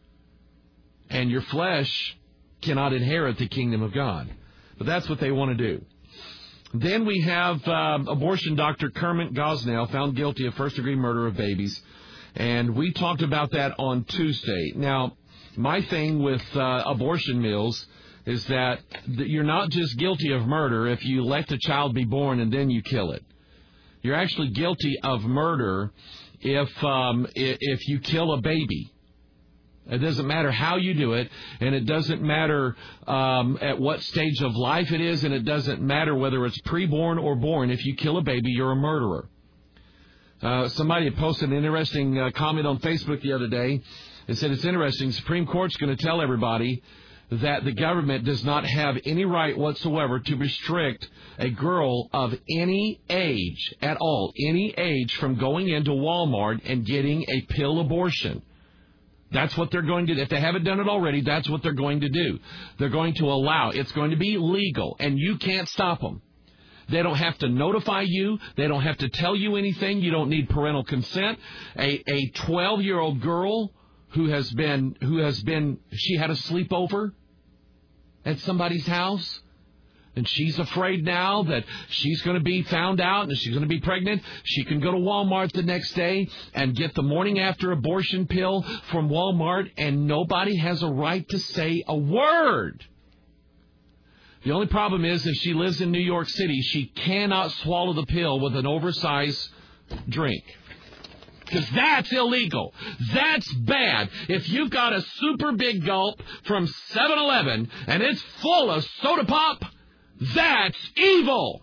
and your flesh cannot inherit the kingdom of God. But that's what they want to do. Then we have um, abortion doctor Kermit Gosnell found guilty of first-degree murder of babies, and we talked about that on Tuesday. Now, my thing with uh, abortion mills is that you're not just guilty of murder if you let the child be born and then you kill it. You're actually guilty of murder if um, if you kill a baby. It doesn't matter how you do it, and it doesn't matter um, at what stage of life it is, and it doesn't matter whether it's preborn or born. If you kill a baby, you're a murderer. Uh, somebody had posted an interesting uh, comment on Facebook the other day. It said, it's interesting, Supreme Court's going to tell everybody that the government does not have any right whatsoever to restrict a girl of any age at all, any age, from going into Walmart and getting a pill abortion. That's what they're going to do. If they haven't done it already, that's what they're going to do. They're going to allow. It's going to be legal, and you can't stop them. They don't have to notify you. They don't have to tell you anything. You don't need parental consent. A a twelve-year-old girl who has been, who has been, she had a sleepover at somebody's house, and she's afraid now that she's going to be found out and she's going to be pregnant. She can go to Walmart the next day and get the morning after abortion pill from Walmart, and nobody has a right to say a word. The only problem is, if she lives in New York City, she cannot swallow the pill with an oversized drink. Because that's illegal. That's bad. If you've got a super big gulp from seven eleven and it's full of soda pop, that's evil.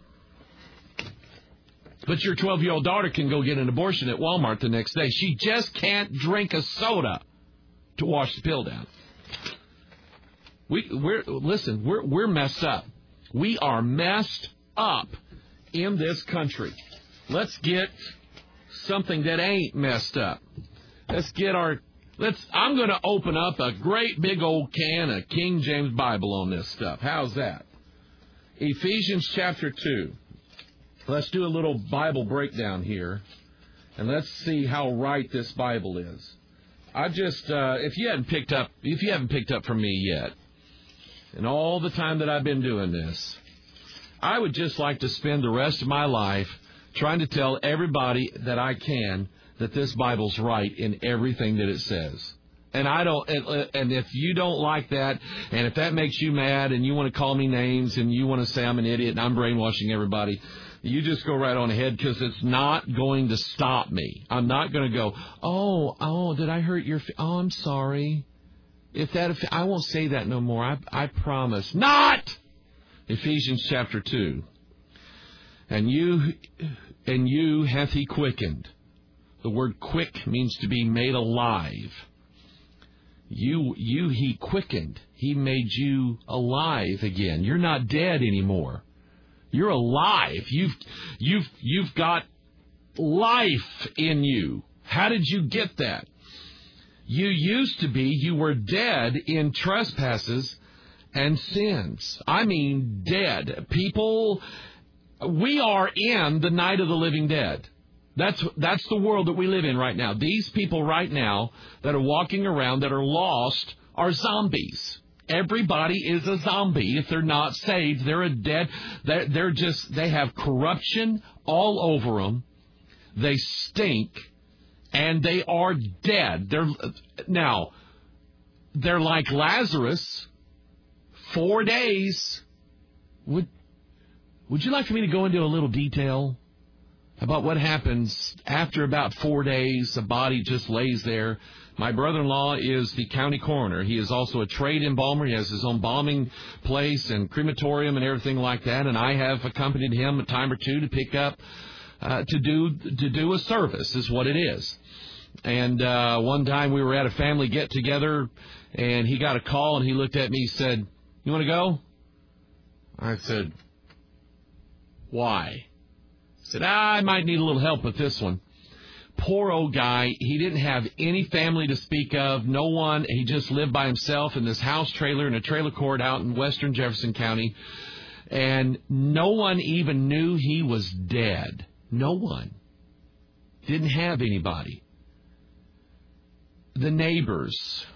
But your twelve-year-old daughter can go get an abortion at Walmart the next day. She just can't drink a soda to wash the pill down. We, we're listen. We're we're messed up. We are messed up in this country. Let's get something that ain't messed up. Let's get our. Let's. I'm going to open up a great big old can of King James Bible on this stuff. How's that? Ephesians chapter two. Let's do a little Bible breakdown here, and let's see how right this Bible is. I just, uh, if you hadn't picked up, if you haven't picked up from me yet, and all the time that I've been doing this, I would just like to spend the rest of my life trying to tell everybody that I can that this Bible's right in everything that it says. And I don't, and, and if you don't like that, and if that makes you mad, and you want to call me names, and you want to say I'm an idiot and I'm brainwashing everybody, you just go right on ahead, because it's not going to stop me. I'm not going to go, oh, oh, did I hurt your? F- oh, I'm sorry. If that, if, I won't say that no more. I, I promise. Not. Ephesians chapter two. And you, and you hath he quickened. The word quick means to be made alive. You, you he quickened. He made you alive again. You're not dead anymore. You're alive. You've, you've, you've got life in you. How did you get that? You used to be, you were dead in trespasses and sins. I mean, dead. People, we are in the night of the living dead. That's that's the world that we live in right now. These people right now that are walking around that are lost are zombies. Everybody is a zombie. If they're not saved, they're a dead. They're, they're just, they have corruption all over them. They stink, and they are dead. They're now, they're like Lazarus. Four days. Would Would you like for me to go into a little detail about what happens after about four days? The body just lays there. My brother-in-law is the county coroner. He is also a trade embalmer. He has his own embalming place and crematorium and everything like that. And I have accompanied him a time or two to pick up, uh, to do to do a service is what it is. And uh, one time we were at a family get-together, and he got a call, and he looked at me. He said, "You want to go?" I said, "Why?" He said, ah, "I might need a little help with this one." Poor old guy. He didn't have any family to speak of. No one. He just lived by himself in this house trailer in a trailer court out in western Jefferson County. And no one even knew he was dead. No one. Didn't have anybody. The neighbors.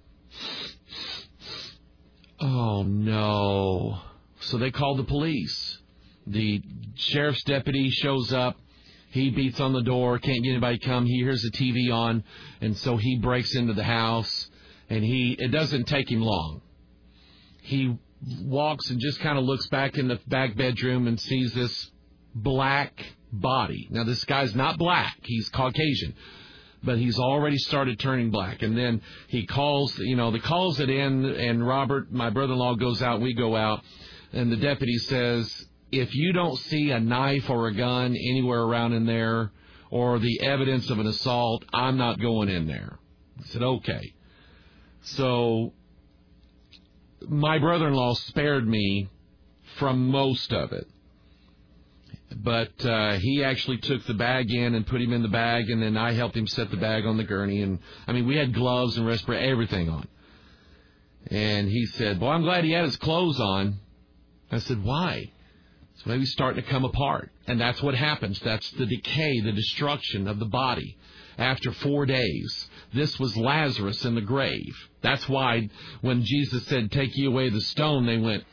Oh, no. So they called the police. The sheriff's deputy shows up. He beats on the door, can't get anybody to come. He hears the T V on, and so he breaks into the house, and he it doesn't take him long. He walks and just kind of looks back in the back bedroom and sees this black body. Now, this guy's not black. He's Caucasian. But he's already started turning black. And then he calls, you know, the calls it in, and Robert, my brother-in-law, goes out, we go out, and the deputy says, if you don't see a knife or a gun anywhere around in there or the evidence of an assault, I'm not going in there. I said, okay. So my brother-in-law spared me from most of it. But uh, he actually took the bag in and put him in the bag, and then I helped him set the bag on the gurney. And, I mean, we had gloves and respirator, everything on. And he said, "Boy, I'm glad he had his clothes on." I said, "Why?" It's maybe starting to come apart. And that's what happens. That's the decay, the destruction of the body after four days. This was Lazarus in the grave. That's why when Jesus said, take ye away the stone, they went,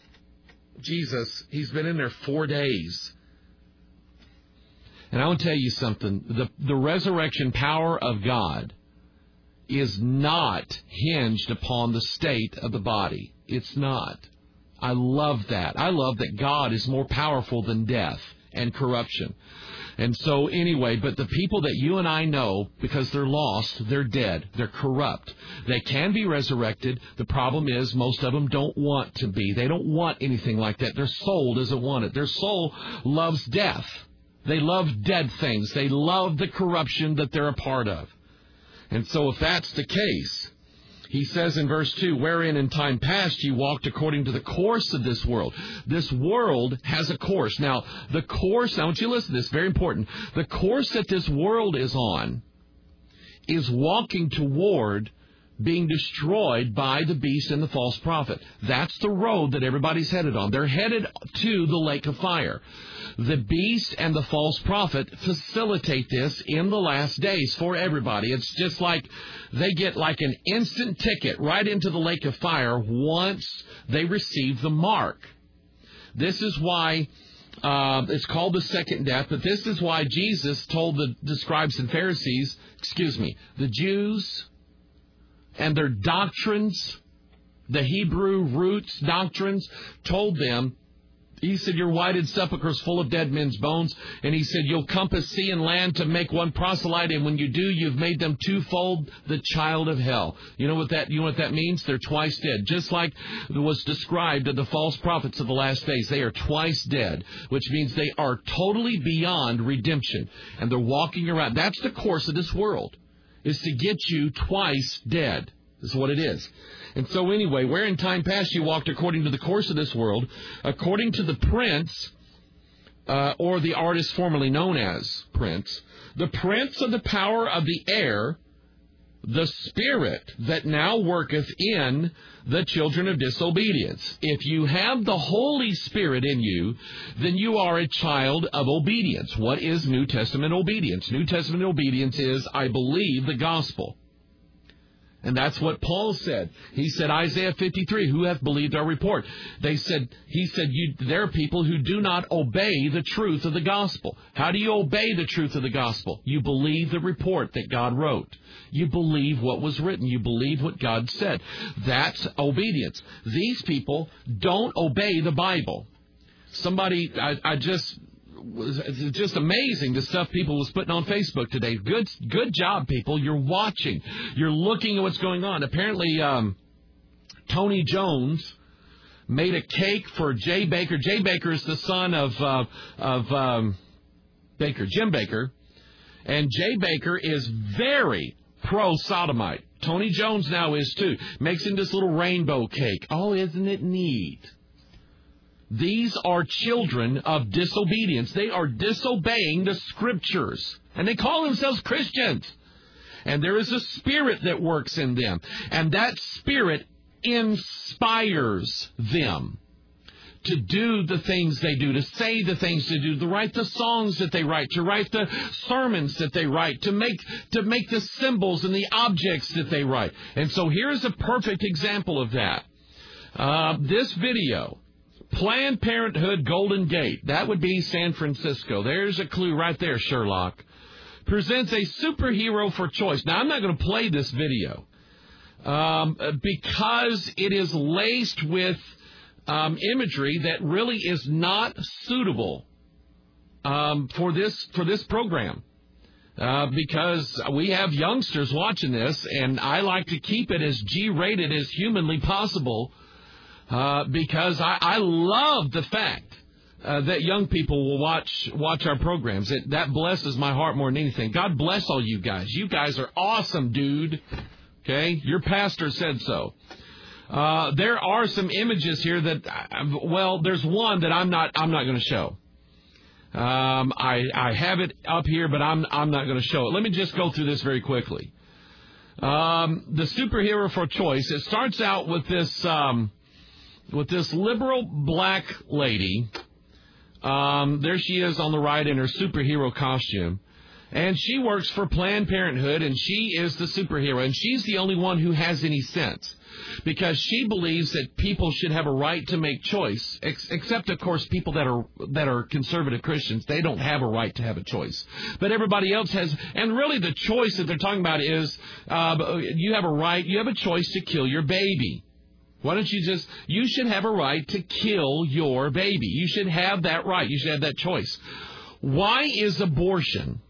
Jesus, he's been in there four days. And I want to tell you something. The, the resurrection power of God is not hinged upon the state of the body. It's not. I love that. I love that God is more powerful than death and corruption. And so anyway, but the people that you and I know, because they're lost, they're dead, they're corrupt. They can be resurrected. The problem is most of them don't want to be. They don't want anything like that. Their soul doesn't want it. Their soul loves death. They love dead things. They love the corruption that they're a part of. And so if that's the case, he says in verse two, wherein in time past you walked according to the course of this world. This world has a course. Now, the course, I want you to listen to this, very important. The course that this world is on is walking toward being destroyed by the beast and the false prophet. That's the road that everybody's headed on. They're headed to the lake of fire. The beast and the false prophet facilitate this in the last days for everybody. It's just like they get like an instant ticket right into the lake of fire once they receive the mark. This is why uh, it's called the second death, but this is why Jesus told the, the scribes and Pharisees, excuse me, the Jews and their doctrines, the Hebrew roots doctrines, told them, he said, your whited sepulchres full of dead men's bones. And he said, you'll compass sea and land to make one proselyte. And when you do, you've made them twofold the child of hell. You know what that, you know what that means? They're twice dead. Just like was described of the false prophets of the last days. They are twice dead, which means they are totally beyond redemption. And they're walking around. That's the course of this world, is to get you twice dead. Is what it is. And so anyway, where in time past you walked according to the course of this world, according to the prince, uh, or the artist formerly known as Prince, the prince of the power of the air, the spirit that now worketh in the children of disobedience. If you have the Holy Spirit in you, then you are a child of obedience. What is New Testament obedience? New Testament obedience is, I believe the gospel. And that's what Paul said. He said, Isaiah fifty-three, who hath believed our report? They said, he said, you, there are people who do not obey the truth of the gospel. How do you obey the truth of the gospel? You believe the report that God wrote. You believe what was written. You believe what God said. That's obedience. These people don't obey the Bible. Somebody, I, I just... It's just amazing the stuff people was putting on Facebook today. Good good job, people. You're watching. You're looking at what's going on. Apparently, um, Tony Jones made a cake for Jay Bakker. Jay Bakker is the son of, uh, of um, Baker, Jim Bakker. And Jay Bakker is very pro-sodomite. Tony Jones now is, too. Makes him this little rainbow cake. Oh, isn't it neat? These are children of disobedience. They are disobeying the Scriptures. And they call themselves Christians. And there is a spirit that works in them. And that spirit inspires them to do the things they do, to say the things they do, to write the songs that they write, to write the sermons that they write, to make to make the symbols and the objects that they write. And so here's a perfect example of that. Uh, this video... Planned Parenthood Golden Gate, that would be San Francisco. There's a clue right there, Sherlock. Presents a superhero for choice. Now, I'm not going to play this video um, because it is laced with um, imagery that really is not suitable um, for this for this program. Uh, because we have youngsters watching this, and I like to keep it as G-rated as humanly possible. Uh, because I, I love the fact uh, that young people will watch watch our programs. It, that blesses my heart more than anything. God bless all you guys. You guys are awesome, dude. Okay? Your pastor said so. Uh, there are some images here that, well, there's one that I'm not I'm not going to show. Um, I I have it up here, but I'm I'm not going to show it. Let me just go through this very quickly. Um, the superhero for choice. It starts out with this. Um, With this liberal black lady Um, there she is on the right in her superhero costume. And she works for Planned Parenthood, and she is the superhero. And she's the only one who has any sense, because she believes that people should have a right to make choice, ex- except, of course, people that are that are conservative Christians. They don't have a right to have a choice. But everybody else has. And really the choice that they're talking about is uh, you have a right, you have a choice to kill your baby. Why don't you just, you should have a right to kill your baby. You should have that right. You should have that choice. Why is abortion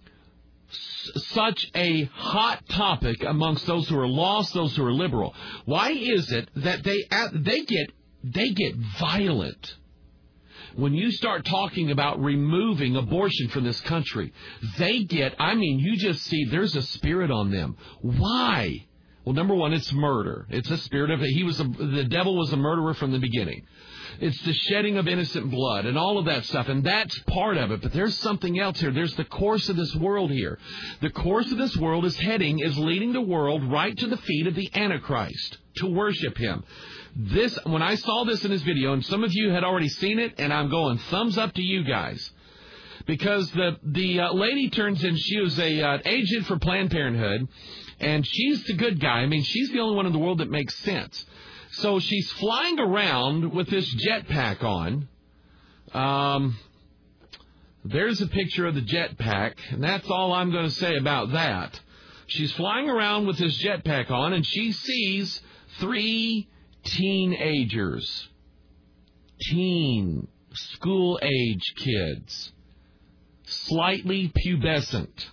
such a hot topic amongst those who are lost, those who are liberal? Why is it that they they get they get violent when you start talking about removing abortion from this country? They get, I mean, you just see there's a spirit on them. Why? Well, number one, it's murder. It's a spirit of it. He was a, the devil was a murderer from the beginning. It's the shedding of innocent blood and all of that stuff, and that's part of it. But there's something else here. There's the course of this world here. The course of this world is heading, is leading the world right to the feet of the Antichrist to worship him. This, when I saw this in his video, and some of you had already seen it, and I'm going thumbs up to you guys, because the the uh, lady turns in. She was a uh, agent for Planned Parenthood, and she's the good guy. I mean, she's the only one in the world that makes sense. So she's flying around with this jetpack on. Um, there's a picture of the jetpack, and that's all I'm going to say about that. She's flying around with this jetpack on, and she sees three teenagers, teen, school-age kids, slightly pubescent.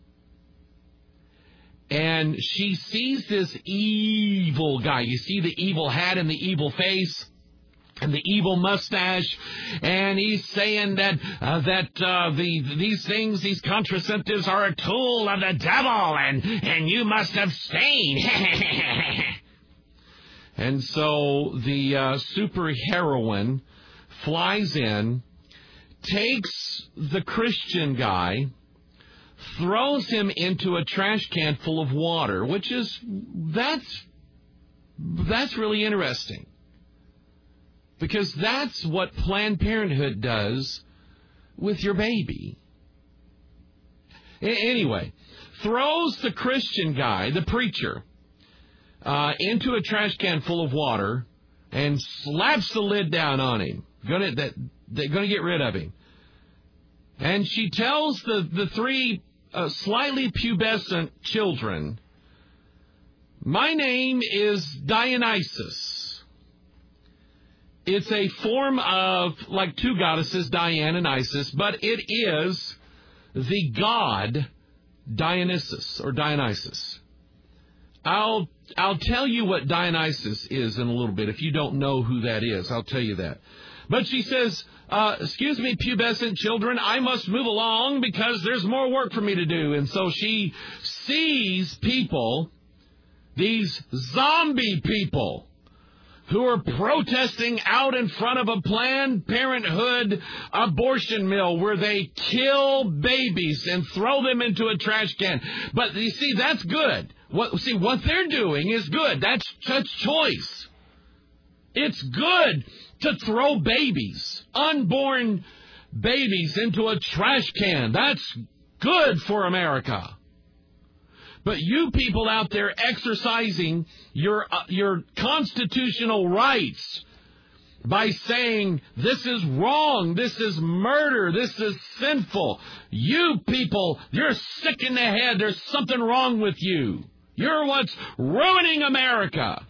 And she sees this evil guy. You see the evil hat and the evil face and the evil mustache. And he's saying that uh, that uh, the these things, these contraceptives, are a tool of the devil, and, and you must abstain. And so the uh, super heroine flies in, takes the Christian guy, throws him into a trash can full of water, which is, that's, that's really interesting. Because that's what Planned Parenthood does with your baby. A- anyway, throws the Christian guy, the preacher, uh, into a trash can full of water and slaps the lid down on him. Gonna, that, they're going to get rid of him. And she tells the, the three Uh, slightly pubescent children, my name is Dionysus. It's a form of, like two goddesses, Diane and Isis, but it is the god Dionysus, or Dionysus. I'll, I'll tell you what Dionysus is in a little bit. If you don't know who that is, I'll tell you that. But she says, uh, excuse me, pubescent children, I must move along because there's more work for me to do. And so she sees people, these zombie people, who are protesting out in front of a Planned Parenthood abortion mill where they kill babies and throw them into a trash can. But you see, that's good. What, see, what they're doing is good. That's, that's choice. It's good to throw babies, unborn babies, into a trash can. That's good for America. But you people out there exercising your uh, your constitutional rights by saying this is wrong, this is murder, this is sinful. You people, you're sick in the head. There's something wrong with you. You're what's ruining America.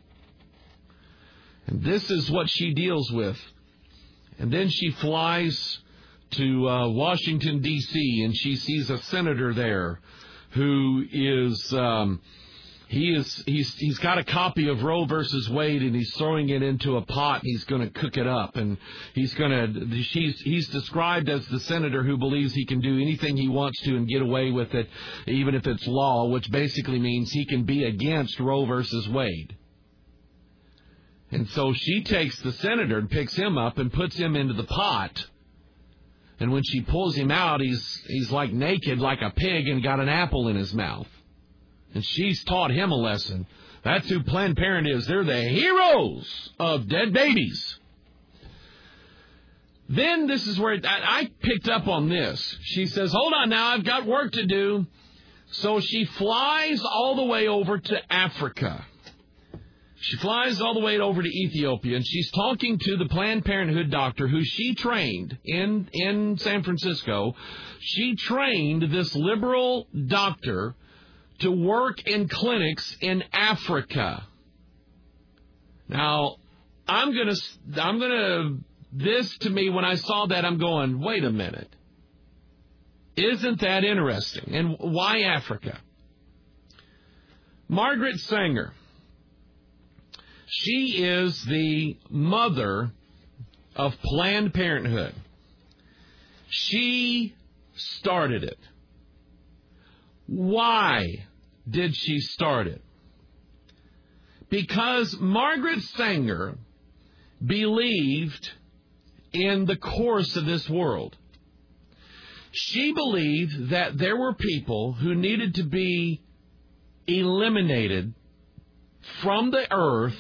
And this is what she deals with. And then she flies to uh, Washington, D C, and she sees a senator there who is, um, he is, he's, he's got a copy of Roe versus Wade, and he's throwing it into a pot. He's going to cook it up, and he's going to, she's, he's described as the senator who believes he can do anything he wants to and get away with it, even if it's law, which basically means he can be against Roe versus Wade. And so she takes the senator and picks him up and puts him into the pot. And when she pulls him out, he's he's like naked, like a pig, and got an apple in his mouth. And she's taught him a lesson. That's who Planned Parenthood is. They're the heroes of dead babies. Then this is where it, I, I picked up on this. She says, hold on now, I've got work to do. So she flies all the way over to Africa. She flies all the way over to Ethiopia, and she's talking to the Planned Parenthood doctor who she trained in, in San Francisco. She trained this liberal doctor to work in clinics in Africa. Now, I'm going to, I'm going to, this to me, when I saw that, I'm going, wait a minute. Isn't that interesting? And why Africa? Margaret Sanger. She is the mother of Planned Parenthood. She started it. Why did she start it? Because Margaret Sanger believed in the course of this world. She believed that there were people who needed to be eliminated from the earth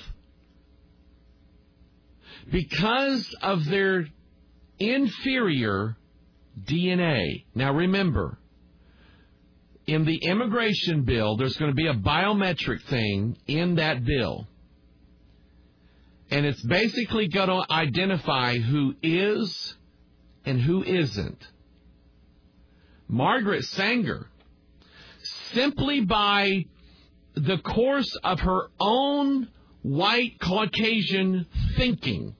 because of their inferior D N A. Now remember, in the immigration bill, there's going to be a biometric thing in that bill. And it's basically going to identify who is and who isn't. Margaret Sanger, simply by the course of her own white Caucasian thinking,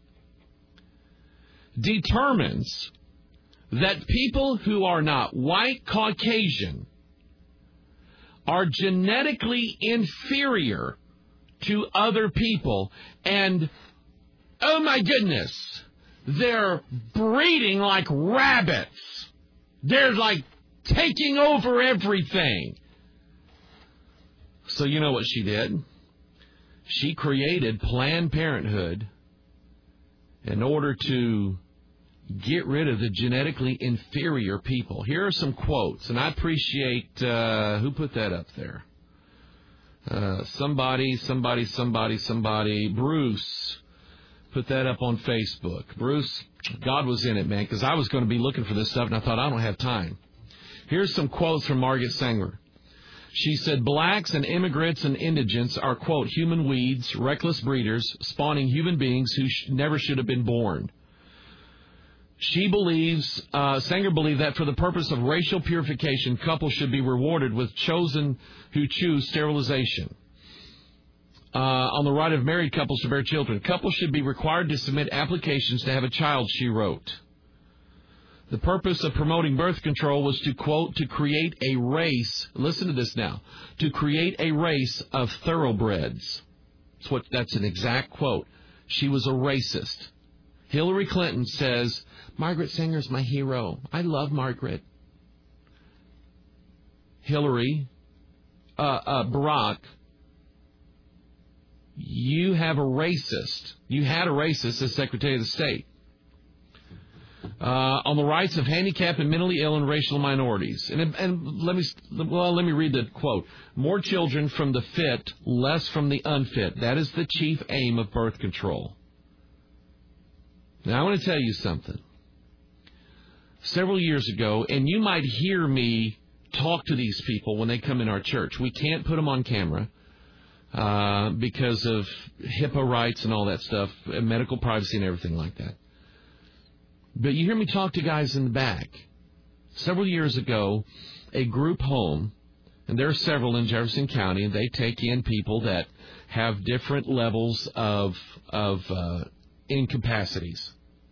determines that people who are not white Caucasian are genetically inferior to other people. And, oh my goodness, they're breeding like rabbits. They're like taking over everything. So you know what she did? She created Planned Parenthood in order to get rid of the genetically inferior people. Here are some quotes, and I appreciate, uh, who put that up there? Uh, somebody, somebody, somebody, somebody. Bruce put that up on Facebook. Bruce, God was in it, man, because I was going to be looking for this stuff, and I thought, I don't have time. Here's some quotes from Margaret Sanger. She said, blacks and immigrants and indigents are, quote, human weeds, reckless breeders, spawning human beings who sh- never should have been born. She believes, uh, Sanger believed that for the purpose of racial purification, couples should be rewarded with chosen who choose sterilization. Uh, on the right of married couples to bear children, couples should be required to submit applications to have a child, she wrote. The purpose of promoting birth control was to, quote, to create a race, listen to this now, to create a race of thoroughbreds. That's, what, that's an exact quote. She was a racist. Hillary Clinton says, Margaret Sanger's my hero. I love Margaret. Hillary, uh, uh, Barack, you have a racist. You had a racist as Secretary of the State. Uh, on the rights of handicapped and mentally ill and racial minorities. And, and let me, well, let me read the quote. More children from the fit, less from the unfit. That is the chief aim of birth control. Now, I want to tell you something. Several years ago, and you might hear me talk to these people when they come in our church. We can't put them on camera uh, because of HIPAA rights and all that stuff, and medical privacy and everything like that. But you hear me talk to guys in the back. Several years ago, a group home, and there are several in Jefferson County, and they take in people that have different levels of of uh, incapacities.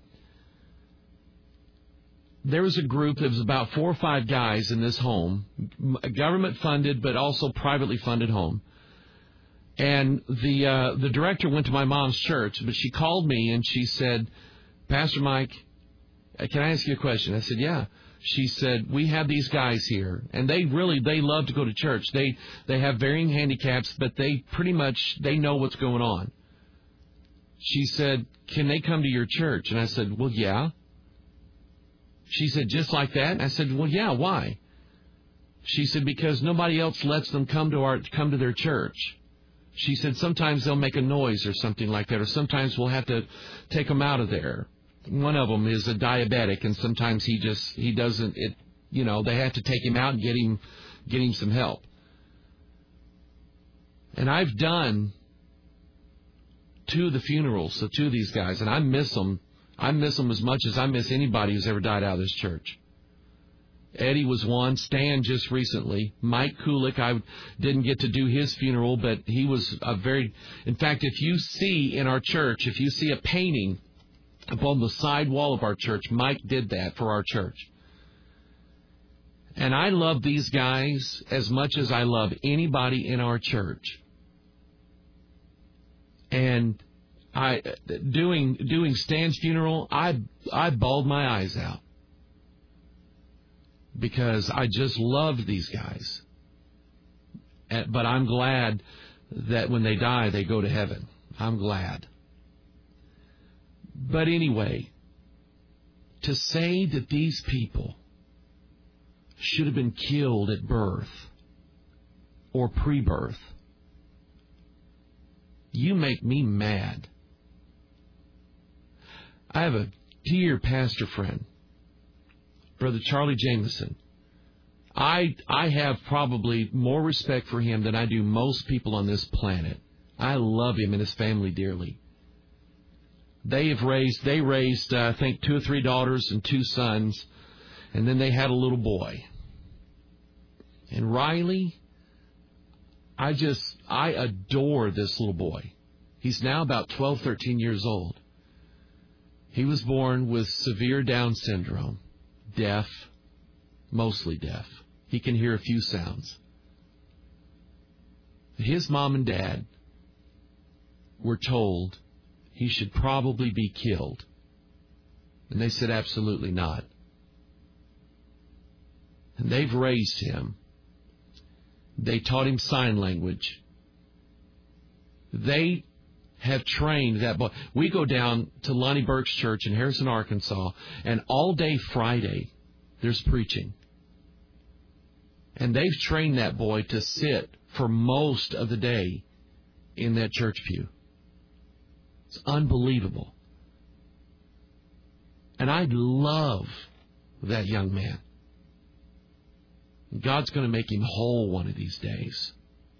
There was a group that was about four or five guys in this home, government-funded but also privately funded home. And the uh, the director went to my mom's church, but she called me and she said, Pastor Mike, can I ask you a question? I said, yeah. She said, we have these guys here, and they really, they love to go to church. They they have varying handicaps, but they pretty much, they know what's going on. She said, can they come to your church? And I said, well, yeah. She said, just like that? And I said, well, yeah, why? She said, because nobody else lets them come to our come to their church. She said, sometimes they'll make a noise or something like that, or sometimes we'll have to take them out of there. One of them is a diabetic, and sometimes he just, he doesn't, it, you know, they have to take him out and get him, get him some help. And I've done two of the funerals of two of these guys, and I miss them. I miss them as much as I miss anybody who's ever died out of this church. Eddie was one. Stan just recently. Mike Kulik, I didn't get to do his funeral, but he was a very... In fact, if you see in our church, if you see a painting upon the side wall of our church, Mike did that for our church. And I love these guys as much as I love anybody in our church. And I doing doing Stan's funeral, I I bawled my eyes out because I just loved these guys. And, but I'm glad that when they die, they go to heaven. I'm glad. But anyway, to say that these people should have been killed at birth or pre-birth, you make me mad. I have a dear pastor friend, Brother Charlie Jameson. I I have probably more respect for him than I do most people on this planet. I love him and his family dearly. They have raised, they raised, uh, I think, two or three daughters and two sons, and then they had a little boy. And Riley, I just, I adore this little boy. He's now about twelve, thirteen years old. He was born with severe Down syndrome, deaf, mostly deaf. He can hear a few sounds. His mom and dad were told he should probably be killed. And they said absolutely not. And they've raised him. They taught him sign language. They have trained that boy. We go down to Lonnie Burke's church in Harrison, Arkansas, and all day Friday there's preaching. And they've trained that boy to sit for most of the day in that church pew. It's unbelievable. And I love that young man. God's going to make him whole one of these days.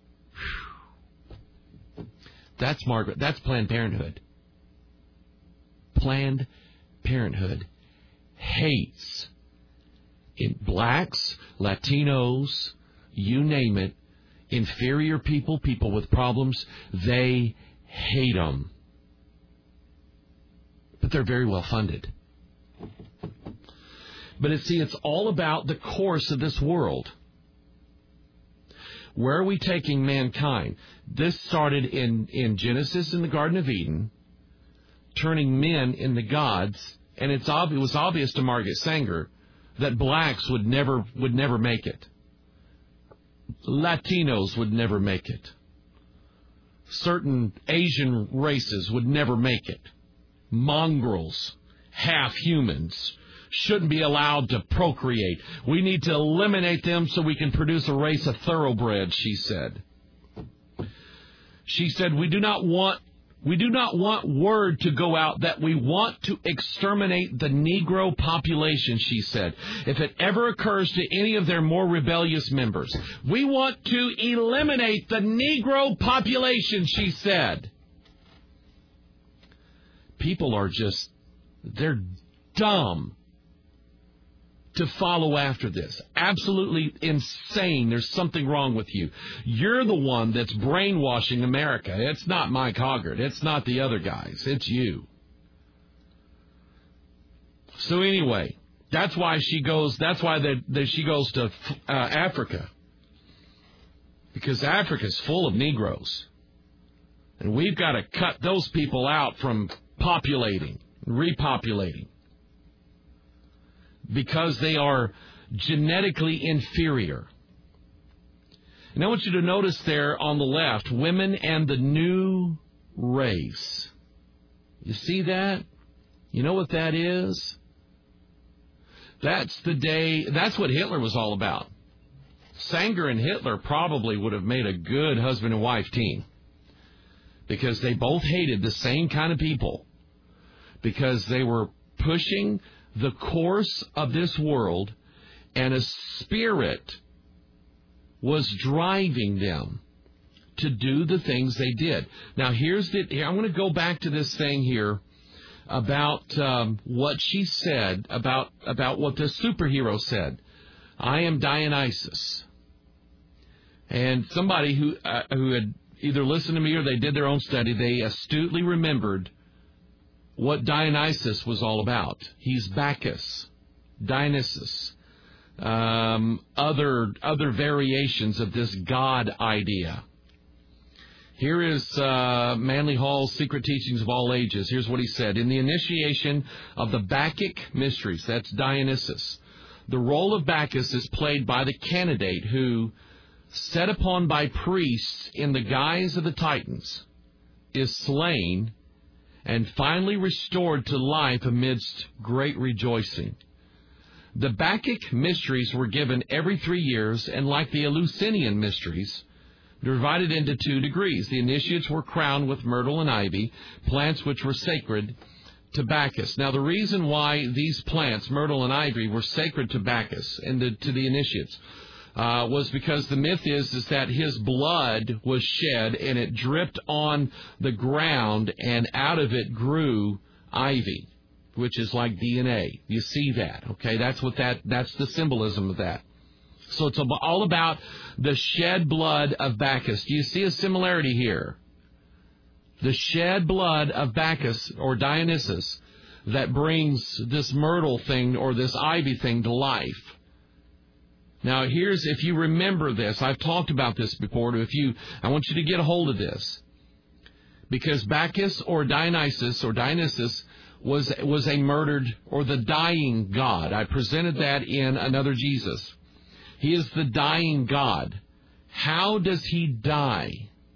Whew. That's Margaret. That's Planned Parenthood. Planned Parenthood hates in blacks, Latinos, you name it, inferior people, people with problems. They hate them. But they're very well funded. But it's, see, it's all about the course of this world. Where are we taking mankind? This started in, in Genesis in the Garden of Eden, turning men into gods, and it's ob- it was obvious to Margaret Sanger that blacks would never would never make it. Latinos would never make it. Certain Asian races would never make it. Mongrels, half-humans, shouldn't be allowed to procreate. We need to eliminate them so we can produce a race of thoroughbreds, she said. She said, we do not want we do not want word to go out that we want to exterminate the Negro population, she said, if it ever occurs to any of their more rebellious members. We want to eliminate the Negro population, she said. People are just, they're dumb to follow after this. Absolutely insane. There's something wrong with you. You're the one that's brainwashing America. It's not Mike Hoggart. It's not the other guys. It's you. So anyway, that's why she goes, that's why that, that she goes to uh, Africa. Because Africa's full of Negroes. And we've got to cut those people out from populating, repopulating. Because they are genetically inferior. And I want you to notice there on the left, women and the new race. You see that? You know what that is? That's the day, that's what Hitler was all about. Sanger and Hitler probably would have made a good husband and wife team. Because they both hated the same kind of people. Because they were pushing the course of this world, and a spirit was driving them to do the things they did. Now, here's the. Here, I'm going to go back to this thing here about um, what she said about about what the superhero said. I am Dionysus. And somebody who uh, who had either listened to me or they did their own study, they astutely remembered what Dionysus was all about. He's Bacchus, Dionysus, um, other other variations of this God idea. Here is uh, Manly Hall's Secret Teachings of All Ages. Here's what he said. In the initiation of the Bacchic mysteries, that's Dionysus, the role of Bacchus is played by the candidate who, set upon by priests in the guise of the Titans, is slain and finally restored to life amidst great rejoicing. The Bacchic mysteries were given every three years, and like the Eleusinian mysteries, divided into two degrees. The initiates were crowned with myrtle and ivy, plants which were sacred to Bacchus. Now, the reason why these plants, myrtle and ivy, were sacred to Bacchus and the, to the initiates uh, was because the myth is, is that his blood was shed and it dripped on the ground, and out of it grew ivy, which is like D N A. You see that, okay? That's what that, that's the symbolism of that. So it's all about the shed blood of Bacchus. Do you see a similarity here? The shed blood of Bacchus or Dionysus that brings this myrtle thing or this ivy thing to life. Now, here's, if you remember this, I've talked about this before. If you, I want you to get a hold of this, because Bacchus or Dionysus or Dionysus was was a murdered or the dying god. I presented that in Another Jesus. He is the dying god. How does he die?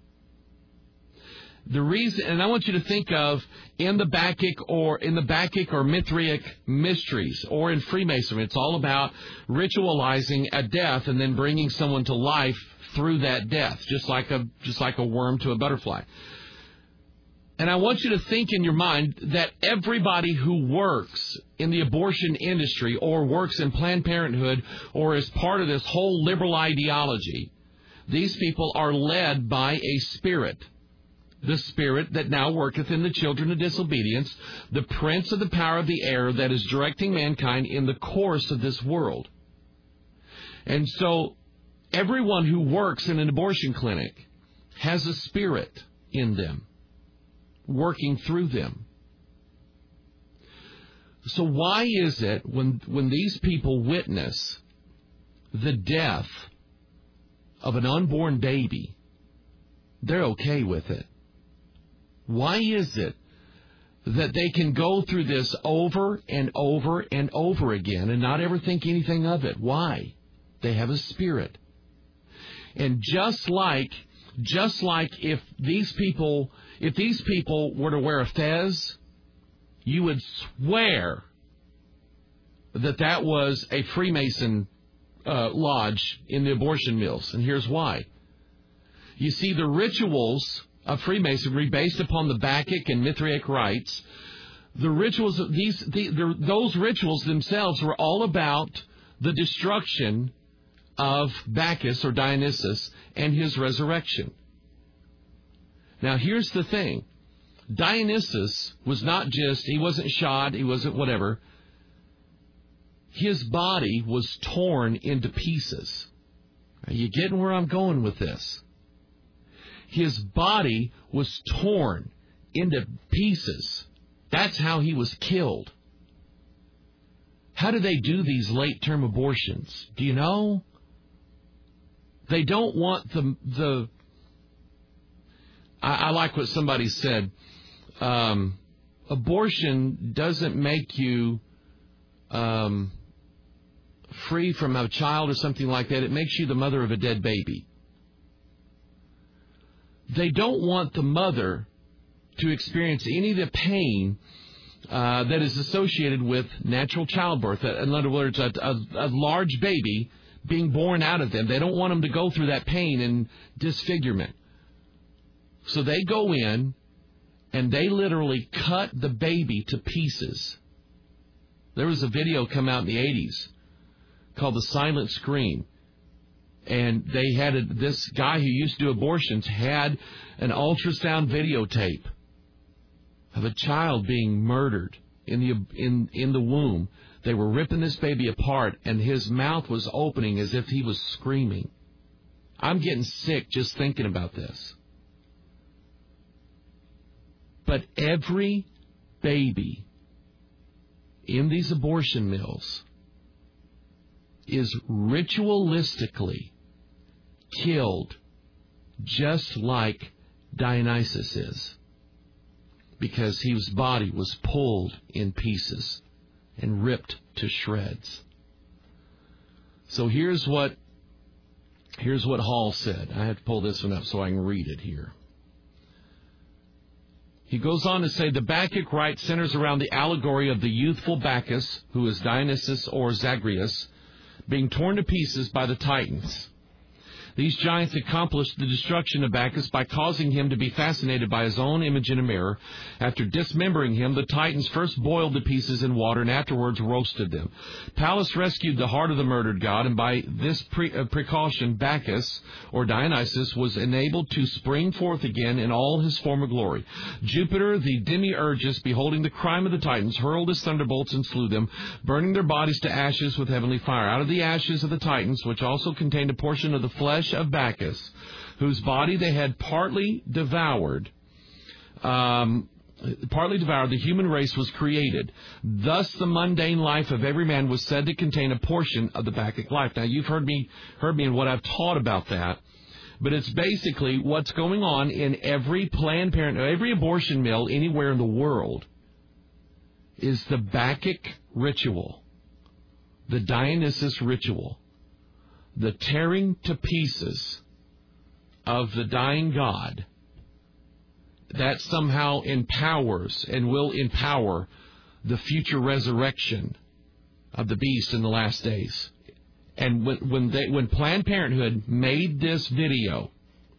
The reason, and I want you to think of in the Bacchic or in the Bacchic or Mithraic mysteries, or in Freemasonry, it's all about ritualizing a death and then bringing someone to life through that death, just like a just like a worm to a butterfly. And I want you to think in your mind that everybody who works in the abortion industry or works in Planned Parenthood or is part of this whole liberal ideology, these people are led by a spirit. The spirit that now worketh in the children of disobedience, the prince of the power of the air that is directing mankind in the course of this world. And so everyone who works in an abortion clinic has a spirit in them, working through them. So why is it when when these people witness the death of an unborn baby, they're okay with it? Why is it that they can go through this over and over and over again and not ever think anything of it? Why? They have a spirit. And just like just like if these people if these people were to wear a fez, you would swear that that was a Freemason uh, lodge in the abortion mills. And here's why. You see, the rituals of Freemasonry, based upon the Bacchic and Mithraic rites, the rituals of these, the, the, those rituals themselves were all about the destruction of Bacchus or Dionysus and his resurrection. Now, here's the thing. Dionysus was not just, he wasn't shot, he wasn't whatever. His body was torn into pieces. Are you getting where I'm going with this? His body was torn into pieces. That's how he was killed. How do they do these late-term abortions? Do you know? They don't want the... the I, I like what somebody said. Um, abortion doesn't make you um, free from a child or something like that. It makes you the mother of a dead baby. They don't want the mother to experience any of the pain uh, that is associated with natural childbirth. In other words, a, a, a large baby being born out of them. They don't want them to go through that pain and disfigurement. So they go in and they literally cut the baby to pieces There was a video come out in the eighties called The Silent Scream. And they had a, this guy who used to do abortions had an ultrasound videotape of a child being murdered in the in in the womb. They were ripping this baby apart, and his mouth was opening as if he was screaming. I'm getting sick just thinking about this. But every baby in these abortion mills is ritualistically killed just like Dionysus is, because his body was pulled in pieces and ripped to shreds. So here's what here's what Hall said. I have to pull this one up so I can read it here. He goes on to say, the Bacchic rite centers around the allegory of the youthful Bacchus, who is Dionysus or Zagreus, being torn to pieces by the Titans. These giants accomplished the destruction of Bacchus by causing him to be fascinated by his own image in a mirror. After dismembering him, the Titans first boiled the pieces in water and afterwards roasted them. Pallas rescued the heart of the murdered god, and by this pre- uh, precaution, Bacchus, or Dionysus, was enabled to spring forth again in all his former glory. Jupiter, the demiurgus, beholding the crime of the Titans, hurled his thunderbolts and slew them, burning their bodies to ashes with heavenly fire. Out of the ashes of the Titans, which also contained a portion of the flesh of Bacchus, whose body they had partly devoured, um, partly devoured, the human race was created. Thus, the mundane life of every man was said to contain a portion of the Bacchic life. Now, you've heard me, heard me in what I've taught about that, but it's basically what's going on in every Planned Parenthood, every abortion mill anywhere in the world, is the Bacchic ritual, the Dionysus ritual. The tearing to pieces of the dying god that somehow empowers and will empower the future resurrection of the beast in the last days. And when when, they, when Planned Parenthood made this video,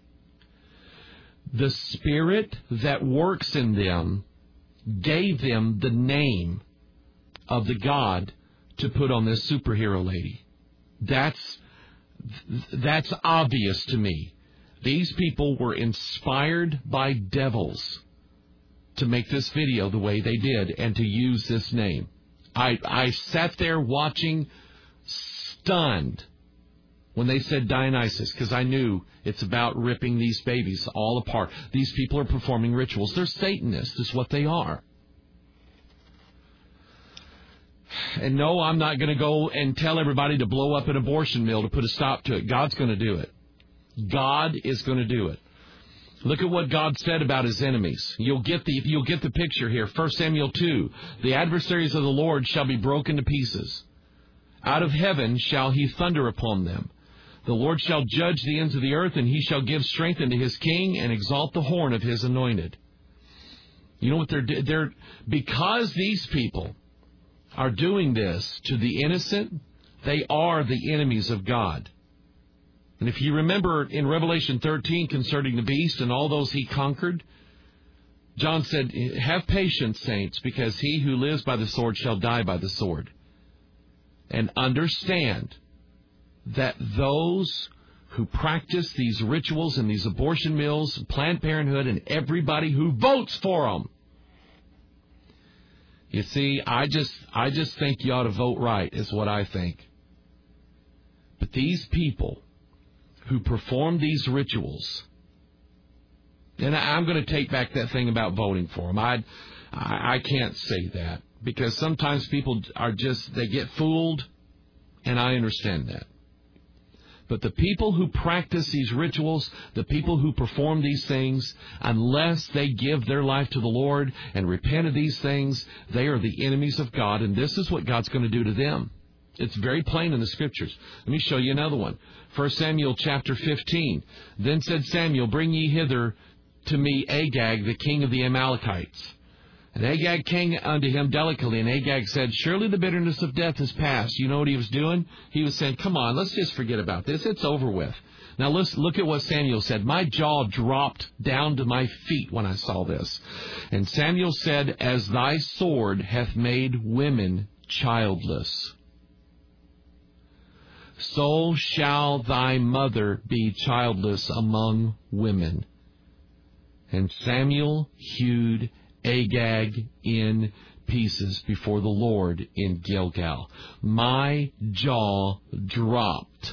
the spirit that works in them gave them the name of the god to put on this superhero lady. That's That's obvious to me. These people were inspired by devils to make this video the way they did and to use this name. I, I sat there watching, stunned, when they said Dionysus, because I knew it's about ripping these babies all apart. These people are performing rituals. They're Satanists, is what they are. And no, I'm not going to go and tell everybody to blow up an abortion mill to put a stop to it. God's going to do it. God is going to do it. Look at what God said about his enemies. You'll get the you'll get the picture here. First Samuel two. The adversaries of the Lord shall be broken to pieces. Out of heaven shall he thunder upon them. The Lord shall judge the ends of the earth, and he shall give strength unto his king and exalt the horn of his anointed. You know what they're they're because these people are doing this to the innocent, they are the enemies of God. And if you remember in Revelation thirteen concerning the beast and all those he conquered, John said, have patience, saints, because he who lives by the sword shall die by the sword. And understand that those who practice these rituals in these abortion mills, Planned Parenthood, and everybody who votes for them, you see, I just I just think you ought to vote right, is what I think. But these people who perform these rituals, and I'm going to take back that thing about voting for them. I, I, I can't say that, because sometimes people are just, they get fooled, and I understand that. But the people who practice these rituals, the people who perform these things, unless they give their life to the Lord and repent of these things, they are the enemies of God, and this is what God's going to do to them. It's very plain in the Scriptures. Let me show you another one. First Samuel chapter fifteen. Then said Samuel, bring ye hither to me Agag, the king of the Amalekites. And Agag came unto him delicately, and Agag said, surely the bitterness of death is past. You know what he was doing? He was saying, come on, let's just forget about this. It's over with. Now let's look at what Samuel said. My jaw dropped down to my feet when I saw this. And Samuel said, as thy sword hath made women childless. So shall thy mother be childless among women. And Samuel hewed Agag in pieces before the Lord in Gilgal. My jaw dropped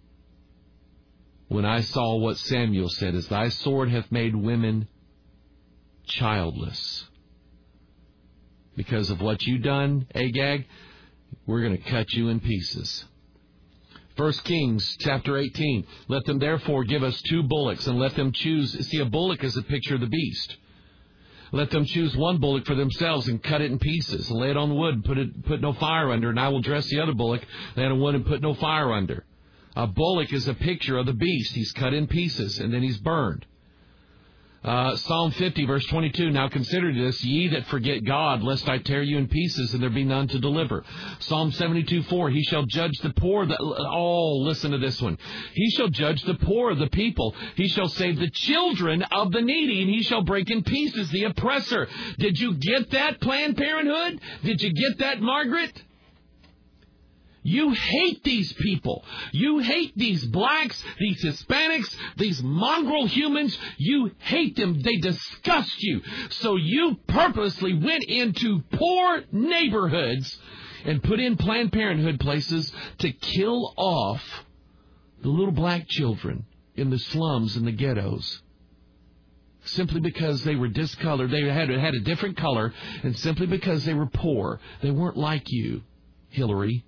when I saw what Samuel said, as thy sword hath made women childless. Because of what you done, Agag, we're going to cut you in pieces. First Kings chapter eighteen. Let them therefore give us two bullocks, and let them choose. See, a bullock is a picture of the beast. Let them choose one bullock for themselves and cut it in pieces, and lay it on wood, and put it put no fire under, and I will dress the other bullock, lay it on wood, and put no fire under. A bullock is a picture of the beast. He's cut in pieces, and then he's burned. Uh, Psalm fifty, verse twenty-two, now consider this, ye that forget God, lest I tear you in pieces, and there be none to deliver. Psalm seventy-two, four, he shall judge the poor. The, oh, listen to this one. He shall judge the poor of the people. He shall save the children of the needy, and he shall break in pieces the oppressor. Did you get that, Planned Parenthood? Did you get that, Margaret? You hate these people. You hate these blacks, these Hispanics, these mongrel humans. You hate them. They disgust you. So you purposely went into poor neighborhoods and put in Planned Parenthood places to kill off the little black children in the slums and the ghettos. Simply because they were discolored. They had, had a different color, and simply because they were poor. They weren't like you, Hillary.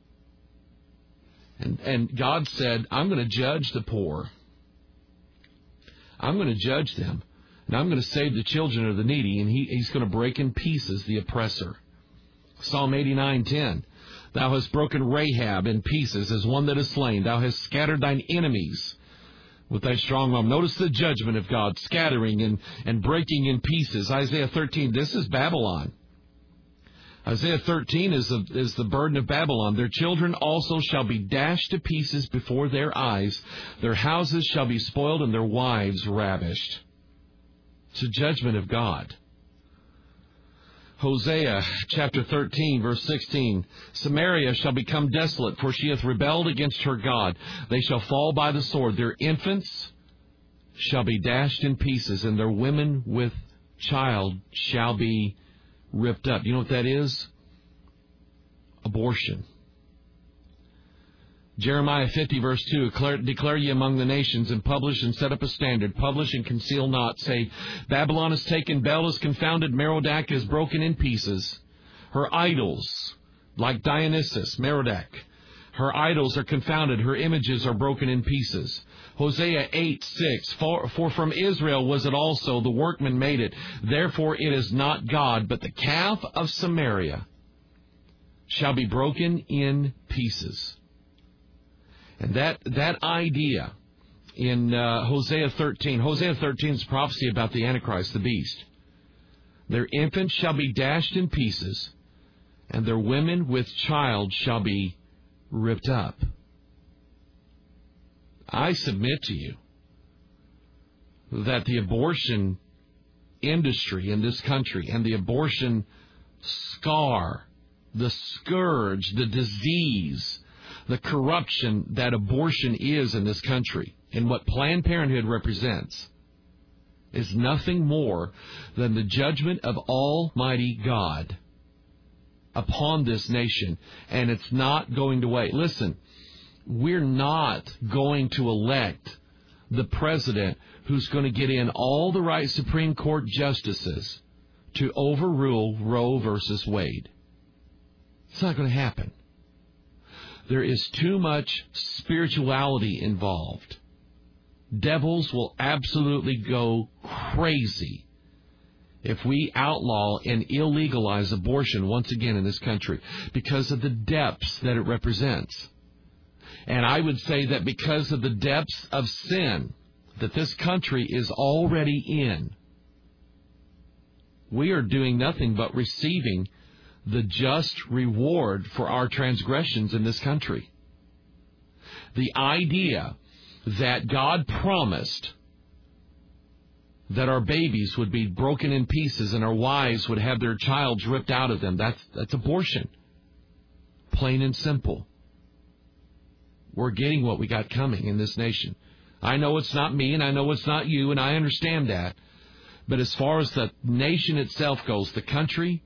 And, and God said, I'm going to judge the poor. I'm going to judge them. And I'm going to save the children of the needy. And he, he's going to break in pieces the oppressor. Psalm eighty-nine, ten. Thou hast broken Rahab in pieces as one that is slain. Thou hast scattered thine enemies with thy strong arm. Notice the judgment of God, scattering and, and breaking in pieces. Isaiah thirteen, this is Babylon. Isaiah thirteen is the, is the burden of Babylon. Their children also shall be dashed to pieces before their eyes. Their houses shall be spoiled and their wives ravished. It's a judgment of God. Hosea chapter thirteen, verse sixteen. Samaria shall become desolate, for she hath rebelled against her God. They shall fall by the sword. Their infants shall be dashed in pieces, and their women with child shall be ripped up. You know what that is? Abortion. Jeremiah fifty, verse two, declare, declare ye among the nations, and publish and set up a standard. Publish and conceal not. Say, Babylon is taken, Bel is confounded, Merodach is broken in pieces. Her idols, like Dionysus, Merodach, her idols are confounded, her images are broken in pieces. Hosea eight, six, for, for from Israel was it also, the workman made it. Therefore it is not God, but the calf of Samaria shall be broken in pieces. And that that idea in uh, Hosea thirteen, Hosea thirteen is prophecy about the Antichrist, the beast. Their infants shall be dashed in pieces, and their women with child shall be ripped up. I submit to you that the abortion industry in this country and the abortion scar, the scourge, the disease, the corruption that abortion is in this country and what Planned Parenthood represents is nothing more than the judgment of Almighty God upon this nation, and it's not going to wait. Listen, we're not going to elect the president who's going to get in all the right Supreme Court justices to overrule Roe versus Wade. It's not going to happen. There is too much spirituality involved. Devils will absolutely go crazy if we outlaw and illegalize abortion once again in this country because of the depths that it represents. And I would say that because of the depths of sin that this country is already in, we are doing nothing but receiving the just reward for our transgressions in this country. The idea that God promised that our babies would be broken in pieces and our wives would have their childs ripped out of them, that's, that's abortion. Plain and simple. We're getting what we got coming in this nation. I know it's not me, and I know it's not you, and I understand that. But as far as the nation itself goes, the country,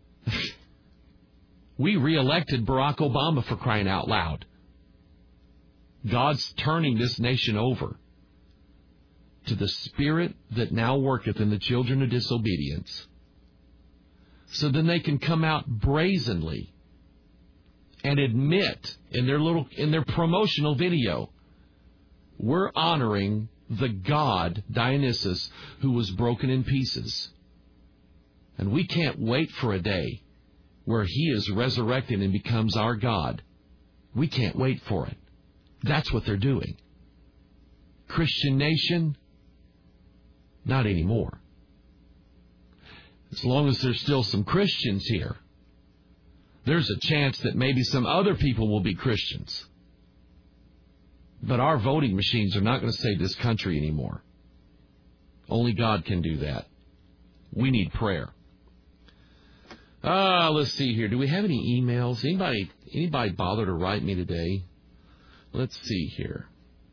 we reelected Barack Obama, for crying out loud. God's turning this nation over to the spirit that now worketh in the children of disobedience. So then they can come out brazenly and admit in their little in their promotional video, we're honoring the god Dionysus who was broken in pieces. And we can't wait for a day where he is resurrected and becomes our God. We can't wait for it. That's what they're doing. Christian nation, not anymore. As long as there's still some Christians here, there's a chance that maybe some other people will be Christians. But our voting machines are not going to save this country anymore. Only God can do that. We need prayer. Ah, uh, let's see here. Do we have any emails? Anybody, anybody bother to write me today? Let's see here.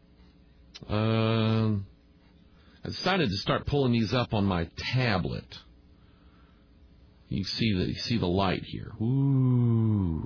Um, I decided to start pulling these up on my tablet. You see the you see the light here. Ooh.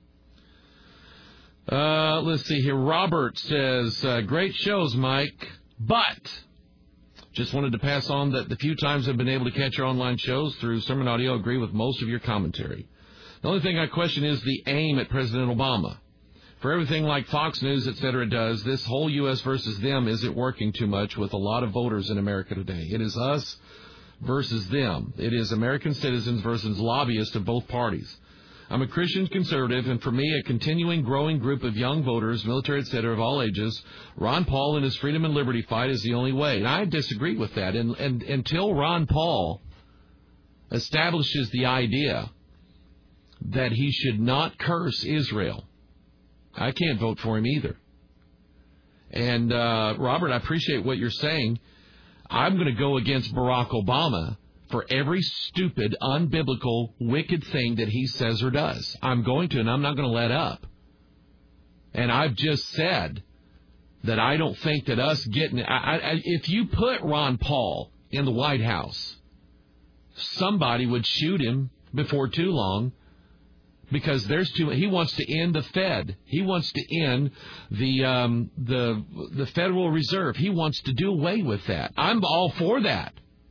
Uh, let's see here. Robert says, uh, great shows, Mike, but just wanted to pass on that the few times I've been able to catch your online shows through Sermon Audio, agree with most of your commentary. The only thing I question is the aim at President Obama. For everything like Fox News, et cetera, does, this whole U S versus them isn't working too much with a lot of voters in America today. It is us versus them. It is American citizens versus lobbyists of both parties. I'm a Christian conservative, and for me, a continuing growing group of young voters, military, et cetera, of all ages, Ron Paul and his freedom and liberty fight is the only way. And I disagree with that. And, and until Ron Paul establishes the idea that he should not curse Israel, I can't vote for him either. And, uh, Robert, I appreciate what you're saying. I'm going to go against Barack Obama for every stupid, unbiblical, wicked thing that he says or does. I'm going to, and I'm not going to let up. And I've just said that I don't think that us getting... I, I, if you put Ron Paul in the White House, somebody would shoot him before too long, because there's too... He wants to end the Fed. He wants to end the um, the the Federal Reserve. He wants to do away with that. I'm all for that.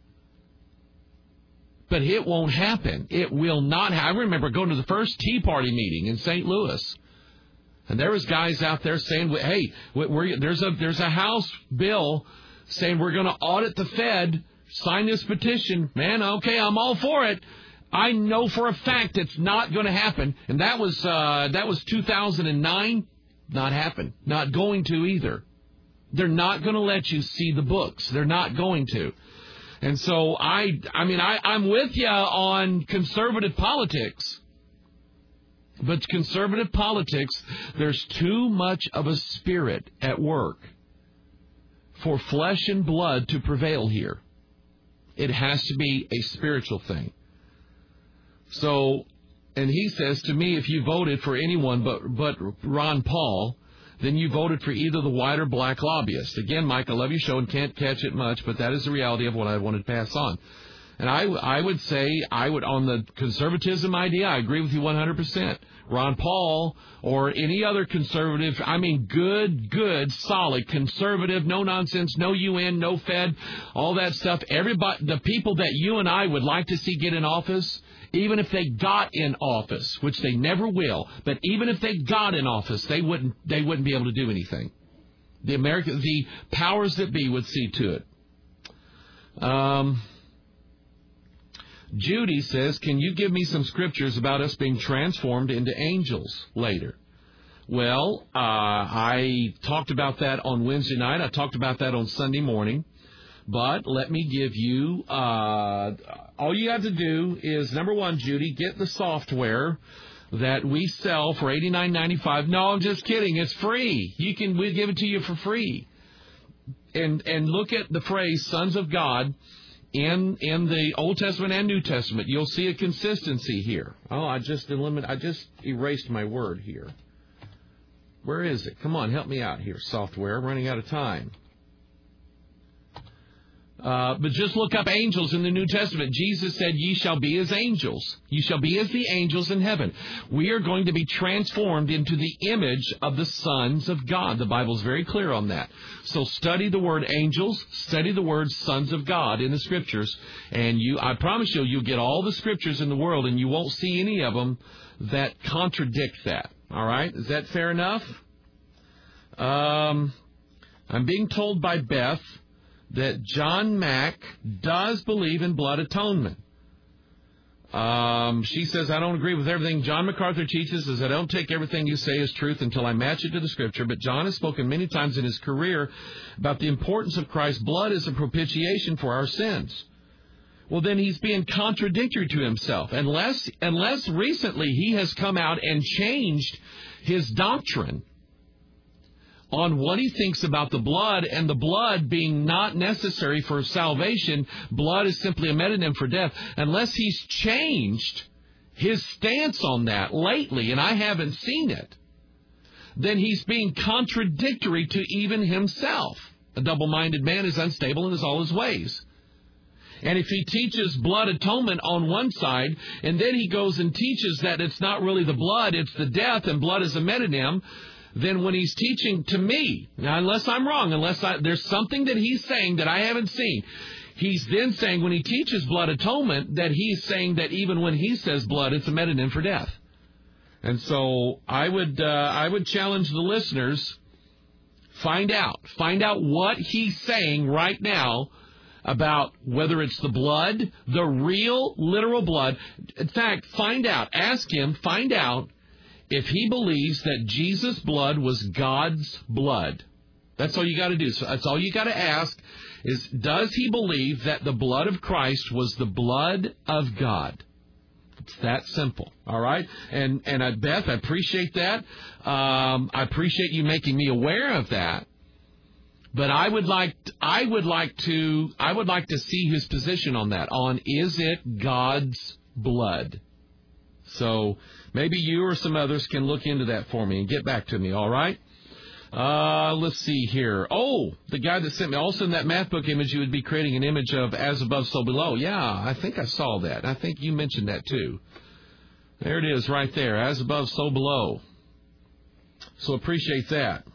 But it won't happen. It will not happen. I remember going to the first Tea Party meeting in Saint Louis, and there was guys out there saying, "Hey, we're, there's a there's a House bill saying we're going to audit the Fed. Sign this petition." Man, okay, I'm all for it. I know for a fact it's not going to happen, and that was uh, that was two thousand nine. Not happen. Not going to either. They're not going to let you see the books. They're not going to. And so I, I mean, I, I'm with you on conservative politics. But conservative politics, there's too much of a spirit at work for flesh and blood to prevail here. It has to be a spiritual thing. So, and he says to me, if you voted for anyone but, but Ron Paul, then you voted for either the white or black lobbyist. Again, Mike, I love your show and can't catch it much, but that is the reality of what I wanted to pass on. And I, I would say, I would, on the conservatism idea, I agree with you one hundred percent. Ron Paul or any other conservative, I mean, good, good, solid, conservative, no nonsense, no U N, no Fed, all that stuff. Everybody, the people that you and I would like to see get in office, even if they got in office, which they never will, but even if they got in office, they wouldn't they wouldn't be able to do anything. The American, the powers that be would see to it. Um, Judy says, can you give me some scriptures about us being transformed into angels later? Well, uh, I talked about that on Wednesday night. I talked about that on Sunday morning. But let me give you, uh, all you have to do is, number one, Judy, get the software that we sell for eighty-nine ninety-five. No, I'm just kidding. It's free. You can, we give it to you for free. And, and look at the phrase, Sons of God, in in the Old Testament and New Testament. You'll see a consistency here. Oh, I just eliminated, I just erased my word here. Where is it? Come on, help me out here, software. I'm running out of time. Uh, but just look up angels in the New Testament. Jesus said, ye shall be as angels. You shall be as the angels in heaven. We are going to be transformed into the image of the sons of God. The Bible's very clear on that. So study the word angels, study the word sons of God in the Scriptures, and you, I promise you, you'll get all the Scriptures in the world, and you won't see any of them that contradict that. All right? Is that fair enough? Um, I'm being told by Beth that John Mack does believe in blood atonement. Um, she says, I don't agree with everything John MacArthur teaches, as I don't take everything you say as truth until I match it to the Scripture, but John has spoken many times in his career about the importance of Christ's blood as a propitiation for our sins. Well, then he's being contradictory to himself. Unless, unless recently he has come out and changed his doctrine on what he thinks about the blood, and the blood being not necessary for salvation. Blood is simply a metonym for death. Unless he's changed his stance on that lately, and I haven't seen it, then he's being contradictory to even himself. A double-minded man is unstable in all his ways. And if he teaches blood atonement on one side, and then he goes and teaches that it's not really the blood, it's the death, and blood is a metonym, then when he's teaching to me, now unless I'm wrong, unless I, there's something that he's saying that I haven't seen, he's then saying when he teaches blood atonement that he's saying that even when he says blood, it's a metonym for death. And so I would uh, I would challenge the listeners, find out. Find out what he's saying right now about whether it's the blood, the real, literal blood. In fact, find out, ask him, find out, if he believes that Jesus' blood was God's blood. That's all you got to do. So that's all you got to ask is, does he believe that the blood of Christ was the blood of God? It's that simple. All right? And and I, Beth, I appreciate that. Um, I appreciate you making me aware of that. But I would like I would like to I would like to see his position on that. On, is it God's blood? So maybe you or some others can look into that for me and get back to me, all right? Uh, let's see here. Oh, the guy that sent me, also in that math book image, you would be creating an image of as above, so below. Yeah, I think I saw that. I think you mentioned that too. There it is right there, as above, so below. So appreciate that.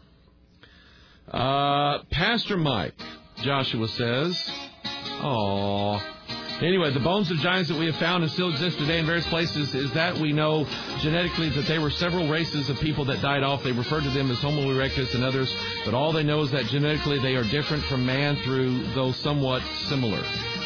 Uh, Pastor Mike, Joshua says, aww. Anyway, the bones of giants that we have found and still exist today in various places is that we know genetically that they were several races of people that died off. They refer to them as Homo erectus and others, but all they know is that genetically they are different from man through, though somewhat similar.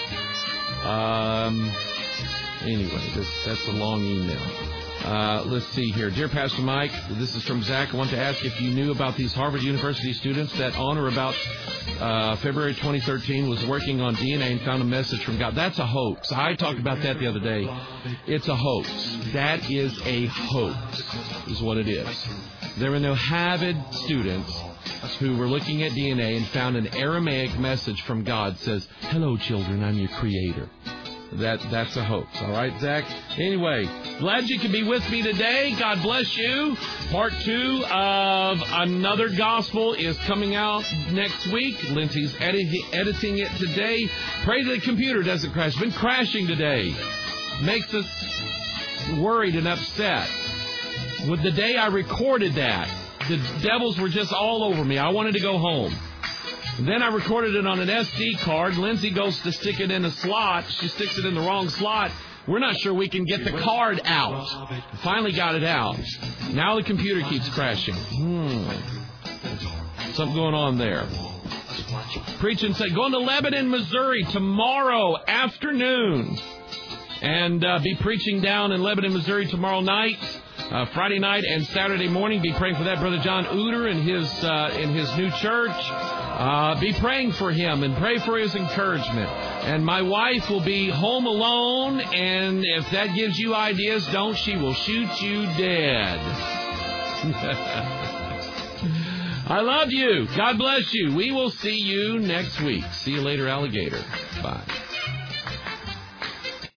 Um. Anyway, this, that's a long email. Uh, let's see here. Dear Pastor Mike, this is from Zach. I want to ask if you knew about these Harvard University students that on or about uh, February twenty thirteen was working on D N A and found a message from God. That's a hoax. I talked about that the other day. It's a hoax. That is a hoax, is what it is. There were no Harvard students who were looking at D N A and found an Aramaic message from God that says, hello, children, I'm your creator. That That's a hoax. All right, Zach? Anyway, glad you could be with me today. God bless you. Part two of Another Gospel is coming out next week. Lindsay's edit- editing it today. Pray the computer doesn't crash. It's been crashing today. Makes us worried and upset. With the day I recorded that, the devils were just all over me. I wanted to go home. Then I recorded it on an S D card. Lindsay goes to stick it in a slot. She sticks it in the wrong slot. We're not sure we can get the card out. Finally got it out. Now the computer keeps crashing. Hmm. Something going on there. Preaching said, going to Lebanon, Missouri tomorrow afternoon. And uh, be preaching down in Lebanon, Missouri tomorrow night. Uh, Friday night and Saturday morning. Be praying for that. Brother John Uter in his, uh, in his new church. Uh, be praying for him and pray for his encouragement. And my wife will be home alone, and if that gives you ideas, don't. She will shoot you dead. I love you. God bless you. We will see you next week. See you later, alligator. Bye.